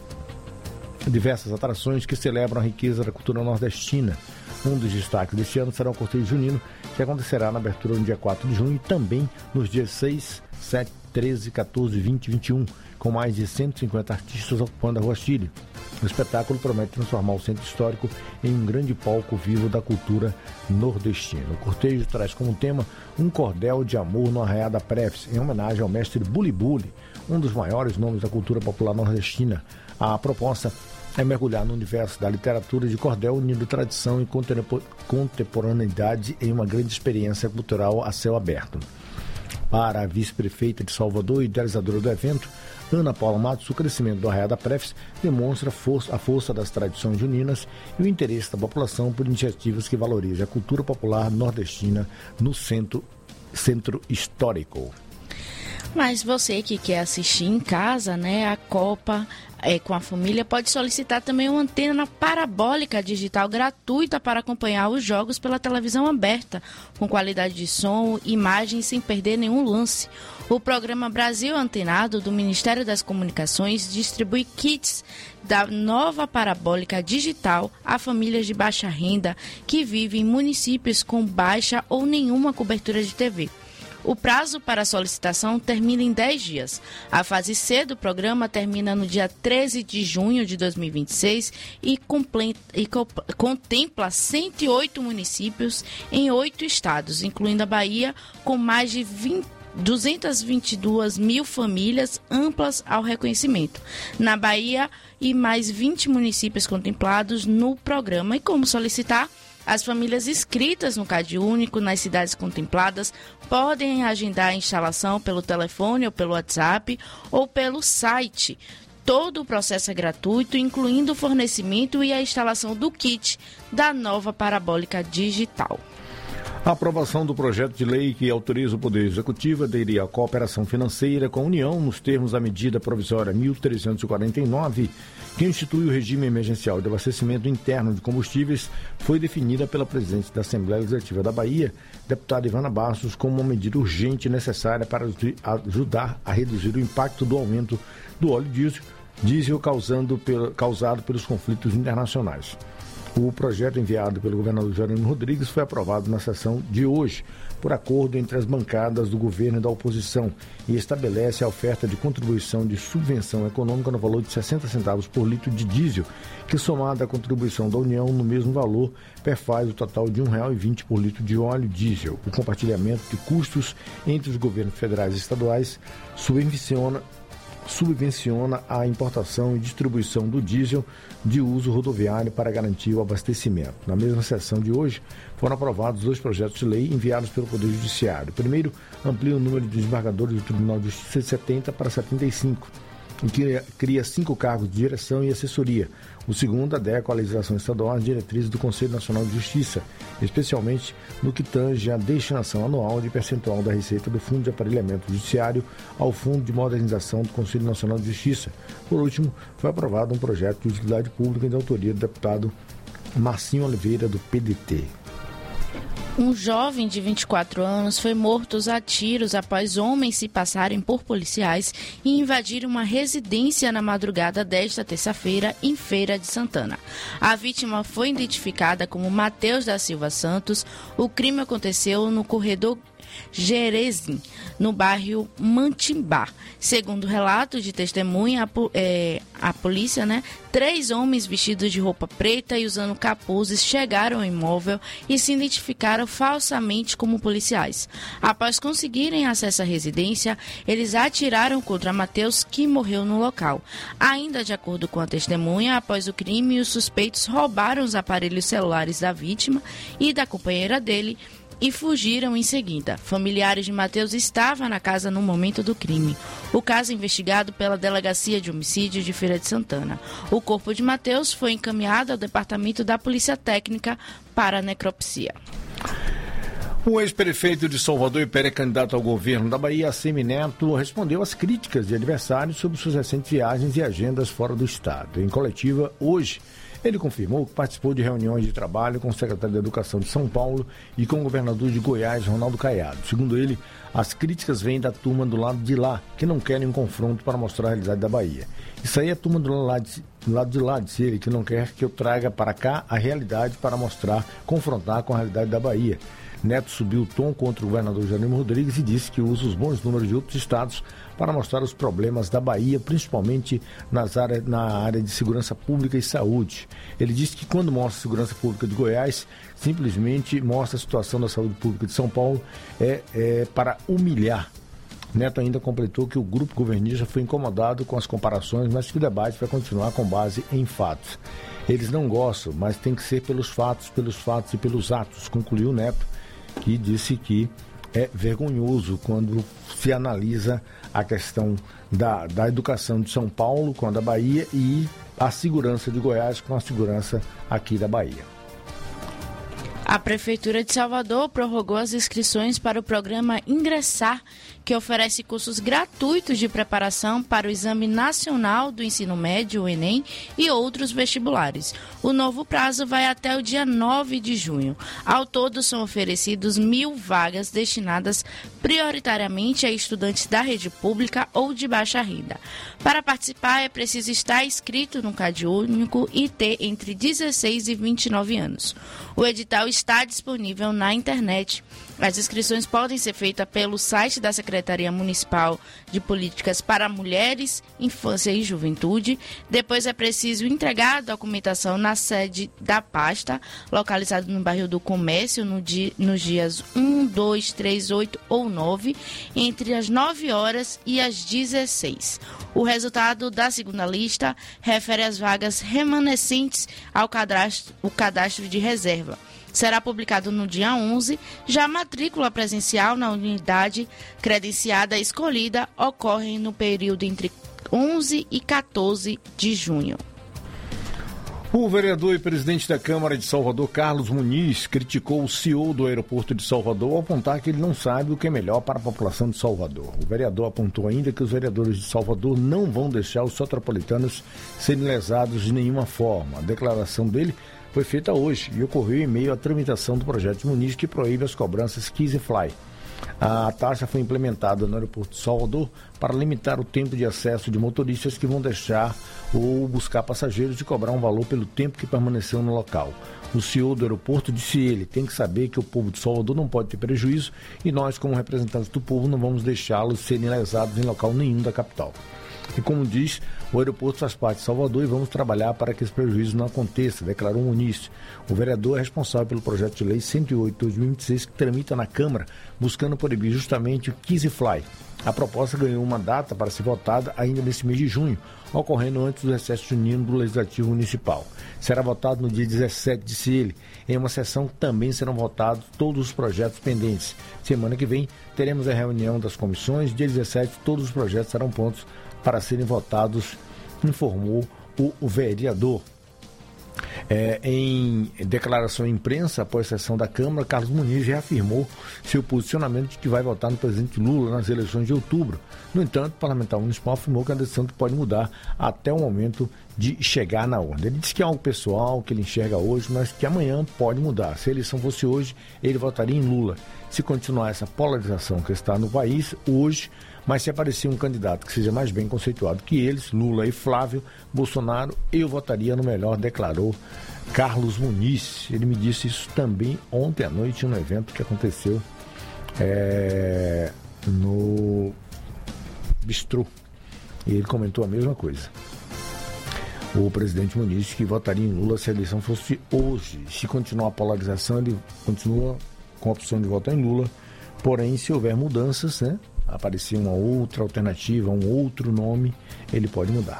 diversas atrações que celebram a riqueza da cultura nordestina. Um dos destaques deste ano será o cortejo junino, que acontecerá na abertura no dia quatro de junho e também nos dias seis, sete, treze, quatorze, vinte e vinte e um, com mais de cento e cinquenta artistas ocupando a Rua Chile. O espetáculo promete transformar o centro histórico em um grande palco vivo da cultura nordestina. O cortejo traz como tema um cordel de amor no Arraiá da Pérez, em homenagem ao mestre Buli Buli, um dos maiores nomes da cultura popular nordestina. A proposta é mergulhar no universo da literatura de cordel, unindo tradição e contemporaneidade em uma grande experiência cultural a céu aberto. Para a vice-prefeita de Salvador e idealizadora do evento, Ana Paula Matos, o crescimento do Arraiá da Pérez demonstra a força das tradições juninas e o interesse da população por iniciativas que valorizem a cultura popular nordestina no centro, centro histórico. Mas você que quer assistir em casa, né, a Copa é, com a família, pode solicitar também uma antena parabólica digital gratuita para acompanhar os jogos pela televisão aberta, com qualidade de som e imagem sem perder nenhum lance. O programa Brasil Antenado, do Ministério das Comunicações, distribui kits da nova parabólica digital a famílias de baixa renda que vivem em municípios com baixa ou nenhuma cobertura de T V. O prazo para a solicitação termina em dez dias. A fase C do programa termina no dia treze de junho de dois mil e vinte e seis e, e contempla cento e oito municípios em oito estados, incluindo a Bahia, com mais de duzentas e vinte e duas mil famílias amplas ao reconhecimento. Na Bahia, e mais vinte municípios contemplados no programa. E como solicitar? As famílias inscritas no Cade Único nas cidades contempladas podem agendar a instalação pelo telefone ou pelo WhatsApp ou pelo site Todo o processo é gratuito, incluindo o fornecimento e a instalação do kit da nova parabólica digital. A aprovação do projeto de lei que autoriza o Poder Executivo a aderir à cooperação financeira com a União nos termos da medida provisória mil trezentos e quarenta e nove, que institui o regime emergencial de abastecimento interno de combustíveis, foi definida pela presidente da Assembleia Legislativa da Bahia, deputada Ivana Bastos, como uma medida urgente e necessária para ajudar a reduzir o impacto do aumento do óleo diesel, diesel causando, causado pelos conflitos internacionais. O projeto enviado pelo governador Jerônimo Rodrigues foi aprovado na sessão de hoje, por acordo entre as bancadas do governo e da oposição, e estabelece a oferta de contribuição de subvenção econômica no valor de sessenta centavos por litro de diesel, que somada à contribuição da União no mesmo valor, perfaz o total de um real e vinte centavos por litro de óleo diesel. O compartilhamento de custos entre os governos federais e estaduais subvenciona subvenciona a importação e distribuição do diesel de uso rodoviário para garantir o abastecimento. Na mesma sessão de hoje, foram aprovados dois projetos de lei enviados pelo Poder Judiciário. O primeiro amplia o número de desembargadores do Tribunal de Justiça de setenta para setenta e cinco, e que cria cinco cargos de direção e assessoria. O segundo adequa a legislação estadual às diretrizes do Conselho Nacional de Justiça, especialmente no que tange à destinação anual de percentual da receita do Fundo de Aparelhamento Judiciário ao Fundo de Modernização do Conselho Nacional de Justiça. Por último, foi aprovado um projeto de utilidade pública de autoria do deputado Marcinho Oliveira, do P D T. Um jovem de vinte e quatro anos foi morto a tiros após homens se passarem por policiais e invadir uma residência na madrugada desta terça-feira em Feira de Santana. A vítima foi identificada como Matheus da Silva Santos. O crime aconteceu no corredor Jerezim, no bairro Mantimbá. Segundo relatos de testemunha, a, é, a polícia, né, três homens vestidos de roupa preta e usando capuzes chegaram ao imóvel e se identificaram falsamente como policiais. Após conseguirem acesso à residência, eles atiraram contra Matheus, que morreu no local. Ainda de acordo com a testemunha, após o crime, os suspeitos roubaram os aparelhos celulares da vítima e da companheira dele e fugiram em seguida. Familiares de Matheus estavam na casa no momento do crime. O caso é investigado pela Delegacia de Homicídio de Feira de Santana. O corpo de Matheus foi encaminhado ao Departamento da Polícia Técnica para necropsia. O ex-prefeito de Salvador e pré-candidato ao governo da Bahia, Semineto, respondeu às críticas de adversários sobre suas recentes viagens e agendas fora do estado. Em coletiva, hoje, ele confirmou que participou de reuniões de trabalho com o secretário de Educação de São Paulo e com o governador de Goiás, Ronaldo Caiado. Segundo ele, as críticas vêm da turma do lado de lá, que não querem um confronto para mostrar a realidade da Bahia. Isso aí é a turma do lado de, do lado de lá, disse ele, que não quer que eu traga para cá a realidade para mostrar, confrontar com a realidade da Bahia. Neto subiu o tom contra o governador Jerônimo Rodrigues e disse que usa os bons números de outros estados para mostrar os problemas da Bahia, principalmente nas áreas, na área de segurança pública e saúde. Ele disse que quando mostra a segurança pública de Goiás, simplesmente mostra a situação da saúde pública de São Paulo, é, é para humilhar. Neto ainda completou que o grupo governista foi incomodado com as comparações, mas que o debate vai continuar com base em fatos. Eles não gostam, mas tem que ser pelos fatos, pelos fatos e pelos atos, concluiu Neto, que disse que é vergonhoso quando se analisa a questão da, da educação de São Paulo com a da Bahia e a segurança de Goiás com a segurança aqui da Bahia. A Prefeitura de Salvador prorrogou as inscrições para o programa Ingressar, que oferece cursos gratuitos de preparação para o Exame Nacional do Ensino Médio, o Enem, e outros vestibulares. O novo prazo vai até o dia nove de junho. Ao todo, são oferecidos mil vagas destinadas prioritariamente a estudantes da rede pública ou de baixa renda. Para participar, é preciso estar inscrito no Cade Único e ter entre dezesseis e vinte e nove anos. O edital está disponível na internet. As inscrições podem ser feitas pelo site da Secretaria Municipal de Políticas para Mulheres, Infância e Juventude. Depois é preciso entregar a documentação na sede da pasta, localizada no bairro do Comércio, no dia, nos dias um, dois, três, oito ou nove, entre as nove horas e as dezesseis. O resultado da segunda lista refere às vagas remanescentes ao cadastro, o cadastro de reserva. Será publicado no dia onze, já a matrícula presencial na unidade credenciada escolhida ocorre no período entre onze e quatorze de junho. O vereador e presidente da Câmara de Salvador, Carlos Muniz, criticou o C E O do aeroporto de Salvador ao apontar que ele não sabe o que é melhor para a população de Salvador. O vereador apontou ainda que os vereadores de Salvador não vão deixar os sotropolitanos serem lesados de nenhuma forma. A declaração dele foi feita hoje e ocorreu em meio à tramitação do projeto de Muniz que proíbe as cobranças Kiss Fly. A taxa foi implementada no aeroporto de Salvador para limitar o tempo de acesso de motoristas que vão deixar ou buscar passageiros e cobrar um valor pelo tempo que permaneceu no local. O C E O do aeroporto disse ele, tem que saber que o povo de Salvador não pode ter prejuízo e nós, como representantes do povo, não vamos deixá-los serem lesados em local nenhum da capital. E como diz, o aeroporto faz parte de Salvador e vamos trabalhar para que esse prejuízo não aconteça, declarou Muniz. O vereador é responsável pelo projeto de lei cento e oito de dois mil e vinte e seis que tramita na Câmara, buscando proibir justamente o Kiss Fly. A proposta ganhou uma data para ser votada ainda nesse mês de junho, ocorrendo antes do recesso junino do Legislativo Municipal. Será votado no dia dezessete, disse ele. Em uma sessão também serão votados todos os projetos pendentes. Semana que vem teremos a reunião das comissões. Dia dezessete, todos os projetos serão prontos para serem votados, informou o, o vereador. É, em declaração à imprensa, após a sessão da Câmara, Carlos Muniz reafirmou seu posicionamento de que vai votar no presidente Lula nas eleições de outubro. No entanto, o parlamentar municipal afirmou que a decisão pode mudar até o momento de chegar na urna. Ele disse que é algo pessoal, que ele enxerga hoje, mas que amanhã pode mudar. Se a eleição fosse hoje, ele votaria em Lula. Se continuar essa polarização que está no país hoje, mas se aparecer um candidato que seja mais bem conceituado que eles, Lula e Flávio Bolsonaro, eu votaria no melhor, declarou Carlos Muniz. Ele me disse isso também ontem à noite no evento que aconteceu é, no Bistrô. E ele comentou a mesma coisa. O presidente Muniz disse que votaria em Lula se a eleição fosse hoje. Se continuar a polarização, ele continua com a opção de votar em Lula. Porém, se houver mudanças, né? Aparecer uma outra alternativa, um outro nome, ele pode mudar.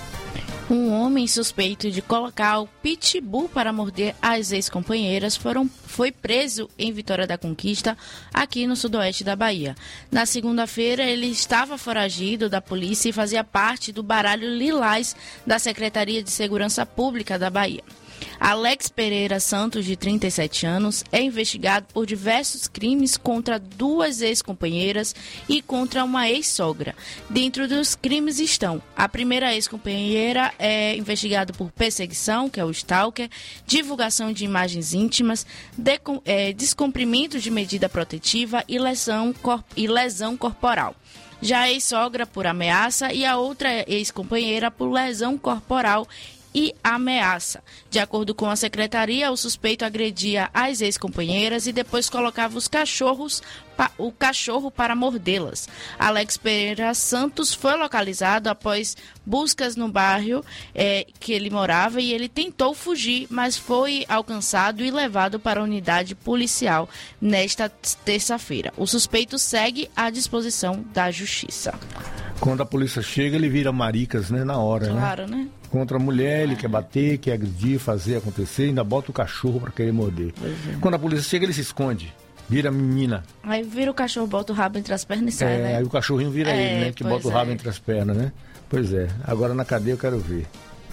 Um homem suspeito de colocar o pitbull para morder as ex-companheiras foram, foi preso em Vitória da Conquista, aqui no sudoeste da Bahia. Na segunda-feira, ele estava foragido da polícia e fazia parte do baralho Lilás da Secretaria de Segurança Pública da Bahia. Alex Pereira Santos, de trinta e sete anos, é investigado por diversos crimes contra duas ex-companheiras e contra uma ex-sogra. Dentro dos crimes estão: a primeira ex-companheira é investigada por perseguição, que é o stalker, divulgação de imagens íntimas, decom, é, descumprimento de medida protetiva e lesão, cor, e lesão corporal. Já a ex-sogra por ameaça e a outra ex-companheira por lesão corporal e ameaça. De acordo com a secretaria, o suspeito agredia as ex-companheiras e depois colocava os cachorros, pa, o cachorro para mordê-las. Alex Pereira Santos foi localizado após buscas no bairro é, que ele morava e ele tentou fugir, mas foi alcançado e levado para a unidade policial nesta terça-feira. O suspeito segue à disposição da justiça. Quando a polícia chega, ele vira maricas, né, na hora, claro, né? né? Contra a mulher, ele quer bater, quer agredir, fazer acontecer, ainda bota o cachorro para querer morder. É. Quando a polícia chega, ele se esconde, vira menina. Aí vira o cachorro, bota o rabo entre as pernas e sai, é, né? Aí o cachorrinho vira é, ele, né? Que bota o rabo é. entre as pernas, né? Pois é, agora na cadeia eu quero ver.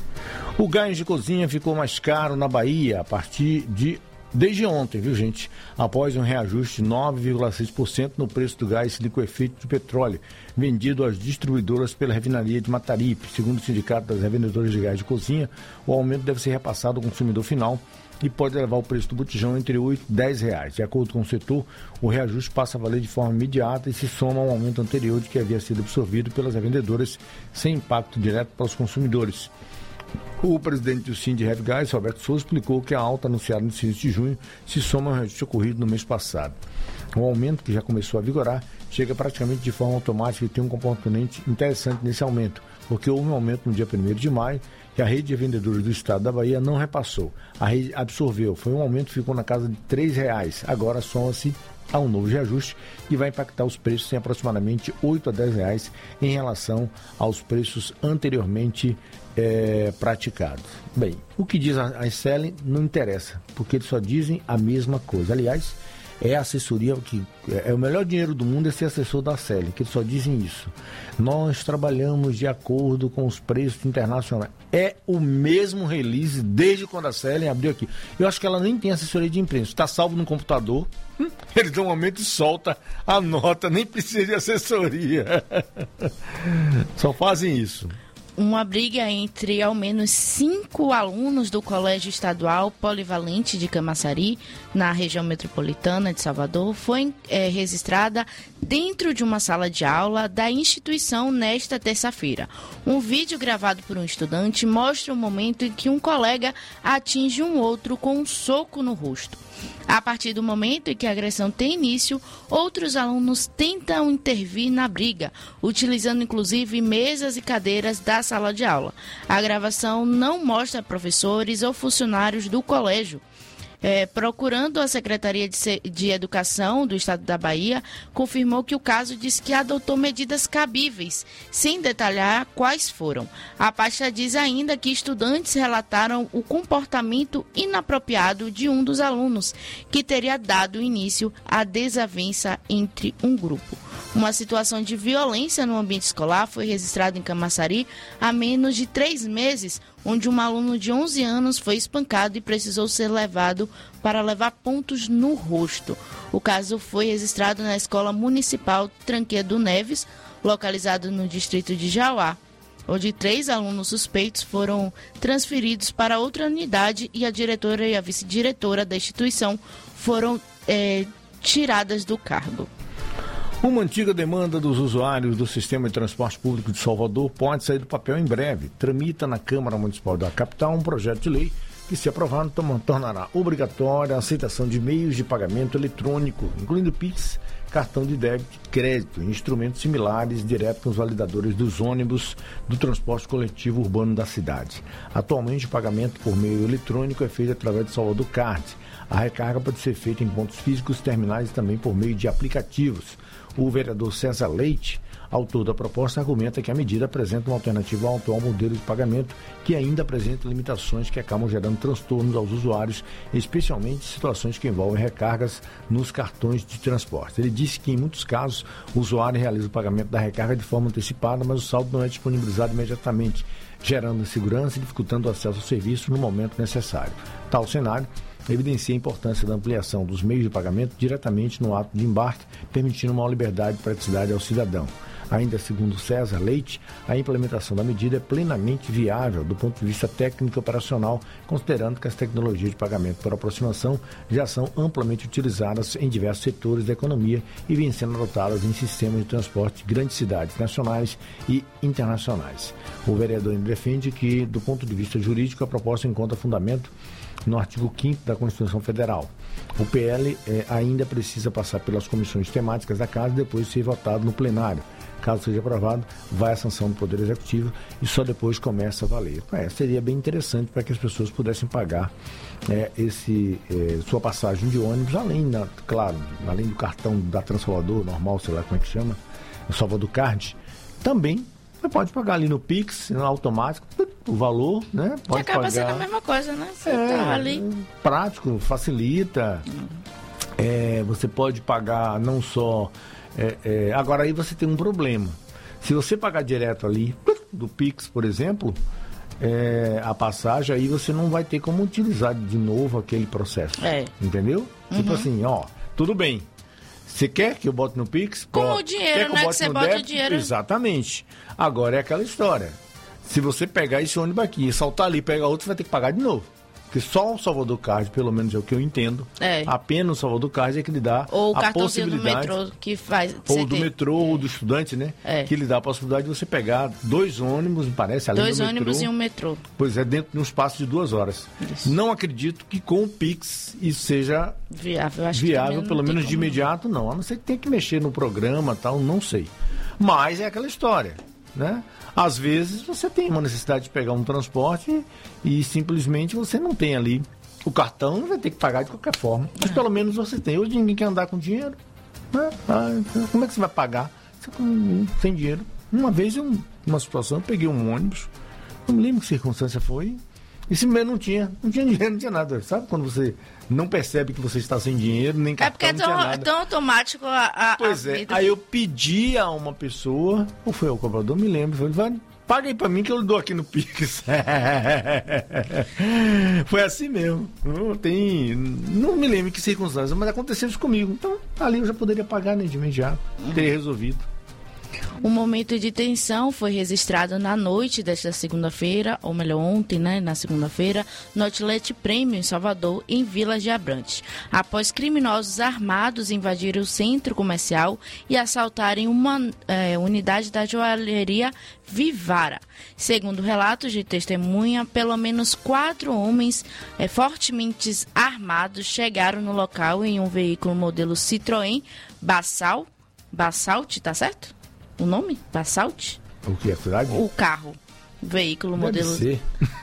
O gás de cozinha ficou mais caro na Bahia a partir de... Desde ontem, viu, gente? Após um reajuste de nove vírgula seis por cento no preço do gás liquefeito de petróleo, vendido às distribuidoras pela refinaria de Mataripe. Segundo o Sindicato das Revendedoras de Gás de Cozinha, o aumento deve ser repassado ao consumidor final e pode levar o preço do botijão entre oito e dez reais. De acordo com o setor, o reajuste passa a valer de forma imediata e se soma ao aumento anterior de que havia sido absorvido pelas revendedoras, sem impacto direto para os consumidores. O presidente do Sindrefgás, Roberto Souza, explicou que a alta anunciada no início de junho se soma ao reajuste ocorrido no mês passado. O aumento, que já começou a vigorar, chega praticamente de forma automática e tem um componente interessante nesse aumento, porque houve um aumento no dia primeiro de maio e a rede de vendedores do estado da Bahia não repassou. A rede absorveu, foi um aumento que ficou na casa de três reais, agora soma-se a um novo reajuste e vai impactar os preços em aproximadamente oito a dez reais em relação aos preços anteriormente é, praticados. Bem, o que diz a Anselin não interessa, porque eles só dizem a mesma coisa. Aliás, é assessoria, que é o melhor dinheiro do mundo é ser assessor da Selen, que eles só dizem isso. Nós trabalhamos de acordo com os preços internacionais. É o mesmo release desde quando a Selen abriu aqui. Eu acho que ela nem tem assessoria de imprensa. Está salvo no computador, eles dão um aumento e solta a nota, nem precisa de assessoria. Só fazem isso. Uma briga entre ao menos cinco alunos do Colégio Estadual Polivalente de Camaçari, na região metropolitana de Salvador, foi é, registrada dentro de uma sala de aula da instituição nesta terça-feira. Um vídeo gravado por um estudante mostra o momento em que um colega atinge um outro com um soco no rosto. A partir do momento em que a agressão tem início, outros alunos tentam intervir na briga, utilizando inclusive mesas e cadeiras da sala de aula. A gravação não mostra professores ou funcionários do colégio. É, procurando a Secretaria de, de Educação do Estado da Bahia, confirmou que o caso diz que adotou medidas cabíveis, sem detalhar quais foram. A pasta diz ainda que estudantes relataram o comportamento inapropriado de um dos alunos, que teria dado início à desavença entre um grupo. Uma situação de violência no ambiente escolar foi registrada em Camaçari há menos de três meses, onde um aluno de onze anos foi espancado e precisou ser levado para levar pontos no rosto. O caso foi registrado na Escola Municipal Tranqueira do Neves, localizado no distrito de Jauá, onde três alunos suspeitos foram transferidos para outra unidade e a diretora e a vice-diretora da instituição foram é, tiradas do cargo. Uma antiga demanda dos usuários do Sistema de Transporte Público de Salvador pode sair do papel em breve. Tramita na Câmara Municipal da capital um projeto de lei que, se aprovado, tornará obrigatória a aceitação de meios de pagamento eletrônico, incluindo Pix, cartão de débito e crédito, e instrumentos similares direto com os validadores dos ônibus do transporte coletivo urbano da cidade. Atualmente, o pagamento por meio eletrônico é feito através do Salvador Card. A recarga pode ser feita em pontos físicos, terminais e também por meio de aplicativos. O vereador César Leite, autor da proposta, argumenta que a medida apresenta uma alternativa ao atual modelo de pagamento, que ainda apresenta limitações que acabam gerando transtornos aos usuários, especialmente em situações que envolvem recargas nos cartões de transporte. Ele disse que, em muitos casos, o usuário realiza o pagamento da recarga de forma antecipada, mas o saldo não é disponibilizado imediatamente, gerando insegurança e dificultando o acesso ao serviço no momento necessário. Tal cenário evidencia a importância da ampliação dos meios de pagamento diretamente no ato de embarque, permitindo maior liberdade e praticidade ao cidadão. Ainda segundo César Leite, a implementação da medida é plenamente viável do ponto de vista técnico e operacional, considerando que as tecnologias de pagamento por aproximação já são amplamente utilizadas em diversos setores da economia e vêm sendo adotadas em sistemas de transporte de grandes cidades nacionais e internacionais. O vereador ainda defende que, do ponto de vista jurídico, a proposta encontra fundamento no artigo quinto da Constituição Federal. O P L eh, ainda precisa passar pelas comissões temáticas da Casa e depois ser votado no plenário. Caso seja aprovado, vai à sanção do Poder Executivo e só depois começa a valer. É, seria bem interessante para que as pessoas pudessem pagar é, esse, é, sua passagem de ônibus, além, da, claro, além do cartão da Transalvador, normal, sei lá como é que chama, o Salvador Card, também você pode pagar ali no Pix, no automático, o valor, né? Pode acaba pagar. sendo a mesma coisa, né? Você é, tá ali. Prático, facilita. Hum. É, você pode pagar não só... É, é, agora aí você tem um problema. Se você pagar direto ali, do Pix, por exemplo, é, a passagem, aí você não vai ter como utilizar de novo aquele processo. É. Entendeu? Uhum. Tipo assim, ó, tudo bem. Você quer que eu bote no Pix? Como Pode. o dinheiro, né? Que você bota débito? O dinheiro. Exatamente. Agora é aquela história. Se você pegar esse ônibus aqui e saltar ali e pegar outro, você vai ter que pagar de novo. Porque só o Salvador Card, pelo menos é o que eu entendo, é. apenas o Salvador Card é que lhe dá ou a possibilidade... do metrô que faz... Ou do tem. metrô, é. ou do estudante, né? É. Que lhe dá a possibilidade de você pegar dois ônibus, me parece, além dois do metrô. Dois ônibus e um metrô. Pois é, dentro de um espaço de duas horas. Isso. Não acredito que com o Pix isso seja viável, acho viável que pelo menos de imediato, não. A não ser que tenha que mexer no programa e tal, não sei. Mas é aquela história, né? Às vezes você tem uma necessidade de pegar um transporte e simplesmente você não tem ali o cartão, vai ter que pagar de qualquer forma. Mas é. pelo menos você tem. Hoje ninguém quer andar com dinheiro. Né? Como é que você vai pagar sem dinheiro? Uma vez, eu, uma situação, eu peguei um ônibus, não me lembro que circunstância foi, E simplesmente não tinha, não tinha dinheiro, não tinha nada. Sabe quando você não percebe que você está sem dinheiro, nem cartão, é porque é tão, não tinha nada. tão automático a, a Pois a é, vida. aí eu pedi a uma pessoa, ou foi o cobrador, me lembro, falei, vai, paga aí pra mim que eu dou aqui no Pix. Foi assim mesmo. Não, tem, não me lembro que circunstâncias, mas aconteceu isso comigo. Então, ali eu já poderia pagar, né, de imediato. Teria resolvido. Um momento de tensão foi registrado na noite desta segunda-feira, ou melhor, ontem, né, na segunda-feira, no Outlet Premium em Salvador, em Vila de Abrantes, após criminosos armados invadirem o centro comercial e assaltarem uma é, unidade da joalheria Vivara. Segundo relatos de testemunha, pelo menos quatro homens é, fortemente armados chegaram no local em um veículo modelo Citroën Basal, Basalt, tá certo? O nome? Basalt? O que é cidade? O carro. Veículo Deve modelo ser.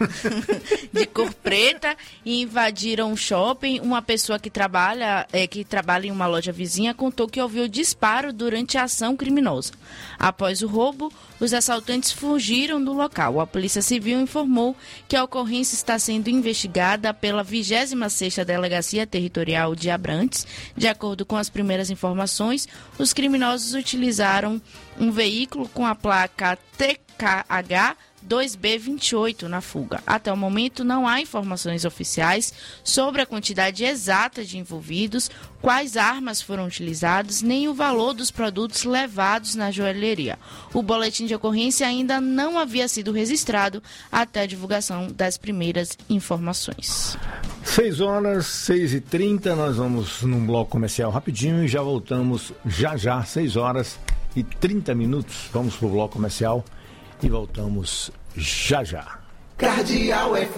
de cor preta e invadiram um shopping. Uma pessoa que trabalha, é, que trabalha em uma loja vizinha contou que ouviu disparo durante a ação criminosa. Após o roubo, os assaltantes fugiram do local. A Polícia Civil informou que a ocorrência está sendo investigada pela vigésima sexta Delegacia Territorial de Abrantes. De acordo com as primeiras informações, os criminosos utilizaram um veículo com a placa T K H dois B vinte e oito na fuga. Até o momento não há informações oficiais sobre a quantidade exata de envolvidos, quais armas foram utilizadas, nem o valor dos produtos levados na joalheria. O boletim de ocorrência ainda não havia sido registrado até a divulgação das primeiras informações. seis horas, seis e trinta, nós vamos num bloco comercial rapidinho e já voltamos já já, seis horas e trinta minutos. Vamos pro bloco comercial e voltamos já já. Cardeal F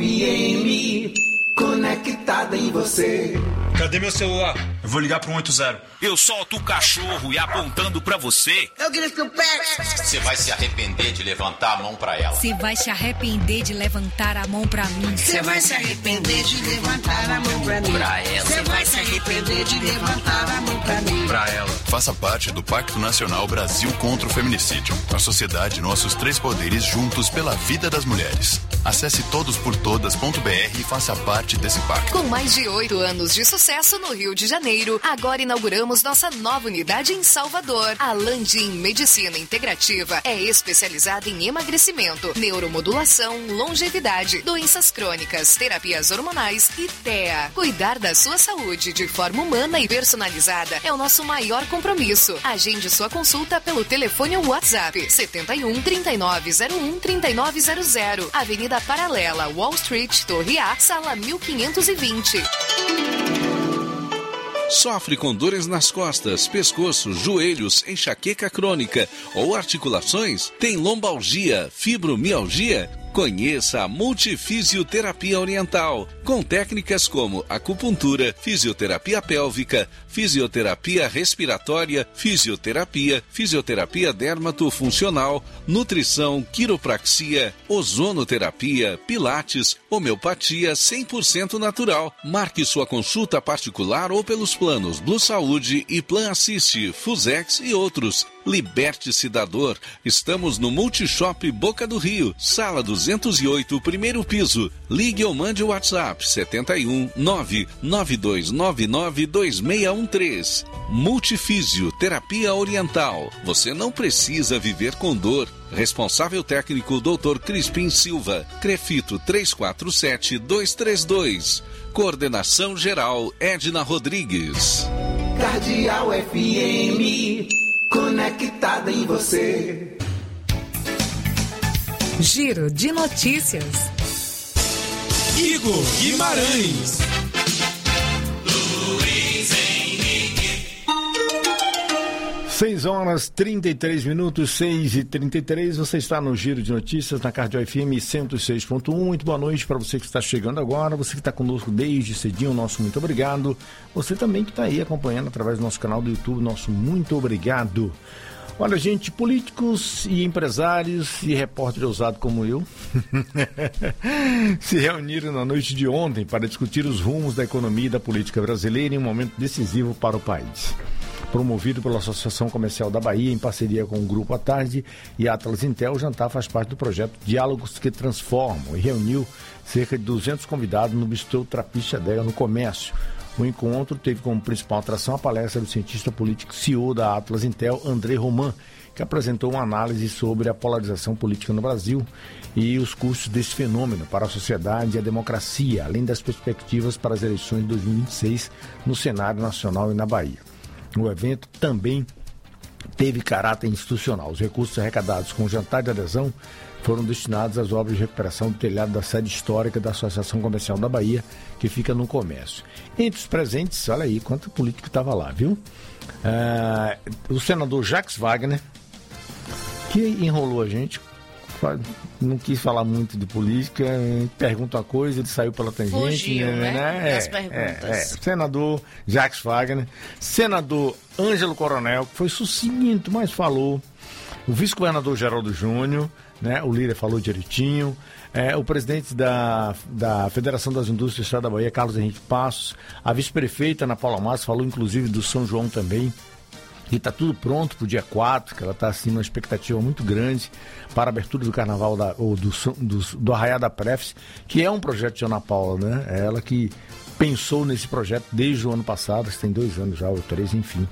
M, conectada em você. Cadê meu celular? Eu vou ligar pro um oito zero. Eu solto o cachorro e apontando pra você. Eu grito que o pé. Você vai se arrepender de levantar a mão pra ela. Você vai se arrepender de levantar a mão pra mim. Você vai se arrepender de levantar a mão pra mim. Pra ela. Você vai se arrepender de levantar a mão pra mim. Pra ela. Faça parte do Pacto Nacional Brasil contra o Feminicídio. A sociedade, nossos três poderes juntos pela vida das mulheres. Acesse todos por todas ponto b r e faça parte desse pacto. Com mais de oito anos de sucesso no Rio de Janeiro, agora inauguramos nossa nova unidade em Salvador. A Landim Medicina Integrativa é especializada em emagrecimento, neuromodulação, longevidade, doenças crônicas, terapias hormonais e T E A. Cuidar da sua saúde de forma humana e personalizada é o nosso maior compromisso. Agende sua consulta pelo telefone ou WhatsApp setenta e um, trinta e nove zero um, trinta e nove zero zero, Avenida Paralela, Wall Street, Torre A, sala mil quinhentos e vinte. Sofre com dores nas costas, pescoço, joelhos, enxaqueca crônica ou articulações? Tem lombalgia, fibromialgia? Conheça a Multifisioterapia Oriental, com técnicas como acupuntura, fisioterapia pélvica, fisioterapia respiratória, fisioterapia, fisioterapia dermatofuncional, nutrição, quiropraxia, ozonoterapia, pilates, homeopatia cem por cento natural. Marque sua consulta particular ou pelos planos Blue Saúde e Plan Assiste, Fusex e outros. Liberte-se da dor. Estamos no Multishop Boca do Rio, sala duzentos e oito, primeiro piso. Ligue ou mande o WhatsApp setenta e um, nove nove dois nove nove dois seis um três. Multifísio Terapia Oriental. Você não precisa viver com dor. Responsável técnico doutor Crispim Silva. Crefito três quatro sete, dois três dois. Coordenação geral Edna Rodrigues. Cardeal F M, conectada em você. Giro de notícias. Igor Guimarães. Luiz Henrique. seis horas, trinta e três minutos, seis e trinta e três. Você está no Giro de Notícias na Cardeal F M cento e seis ponto um. Muito boa noite para você que está chegando agora, você que está conosco desde cedinho, nosso muito obrigado. Você também que está aí acompanhando através do nosso canal do YouTube, nosso muito obrigado. Olha, gente, políticos e empresários e repórter ousado como eu se reuniram na noite de ontem para discutir os rumos da economia e da política brasileira em um momento decisivo para o país. Promovido pela Associação Comercial da Bahia, em parceria com o Grupo à Tarde e Atlas Intel, o jantar faz parte do projeto Diálogos que Transformam e reuniu cerca de duzentos convidados no Bistrô Trapiche Adega, no Comércio. O encontro teve como principal atração a palestra do cientista político C E O da Atlas Intel, André Roman, que apresentou uma análise sobre a polarização política no Brasil e os custos desse fenômeno para a sociedade e a democracia, além das perspectivas para as eleições de dois mil e vinte e seis no cenário nacional e na Bahia. O evento também teve caráter institucional. Os recursos arrecadados com o jantar de adesão foram destinados às obras de recuperação do telhado da sede histórica da Associação Comercial da Bahia, que fica no Comércio. Entre os presentes, olha aí quanto político estava lá, viu? Ah, o senador Jacques Wagner, que enrolou a gente, não quis falar muito de política, pergunta uma coisa, ele saiu pela tangente. Fugiu, né? né? Das é, perguntas. É, é. Senador Jacques Wagner, senador Ângelo Coronel, que foi sucinto, mas falou. O vice-governador Geraldo Júnior, né? O líder falou direitinho. É, o presidente da, da Federação das Indústrias do Estado da Bahia, Carlos Henrique Passos, a vice-prefeita Ana Paula Massa falou inclusive do São João também. E está tudo pronto para o dia quatro, que ela está assim numa expectativa muito grande para a abertura do carnaval da, ou do, do, do Arraiá da Prefes, que é um projeto de Ana Paula, né? É ela que pensou nesse projeto desde o ano passado, tem dois anos já, ou três, enfim.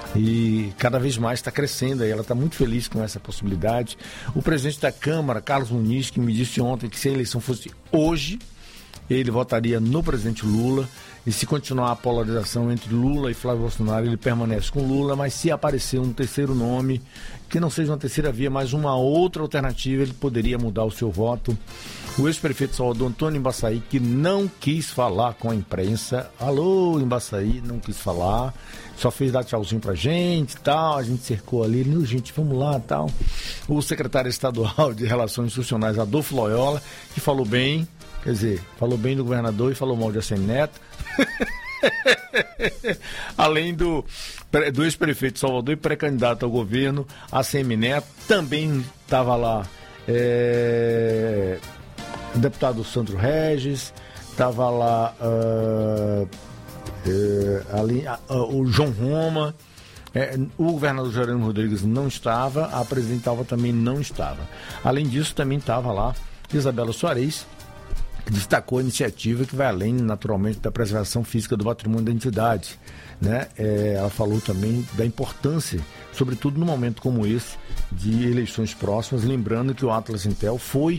E cada vez mais está crescendo, e ela está muito feliz com essa possibilidade. O presidente da Câmara, Carlos Muniz, que me disse ontem que se a eleição fosse hoje, ele votaria no presidente Lula. E se continuar a polarização entre Lula e Flávio Bolsonaro, ele permanece com Lula, mas se aparecer um terceiro nome, que não seja uma terceira via, mas uma outra alternativa, ele poderia mudar o seu voto. O ex-prefeito de Salvador, Antônio Embaçaí, que não quis falar com a imprensa. Alô, Embaçaí, não quis falar, só fez dar tchauzinho pra gente e tal, a gente cercou ali, não, gente, vamos lá e tal. O secretário estadual de Relações Institucionais, Adolfo Loyola, que falou bem, quer dizer, falou bem do governador e falou mal de Assemi Neto. Além do, do ex-prefeito de Salvador e pré-candidato ao governo, Assemi Neto, também estava lá é, o deputado Sandro Regis, estava lá uh, uh, ali, uh, o João Roma, é, o governador Jerônimo Rodrigues não estava, a presidente Alva também não estava. Além disso, também estava lá Isabela Soares, que destacou a iniciativa que vai além, naturalmente, da preservação física do patrimônio da entidade, né? É, ela falou também da importância, sobretudo num momento como esse, de eleições próximas, lembrando que o Atlas Intel foi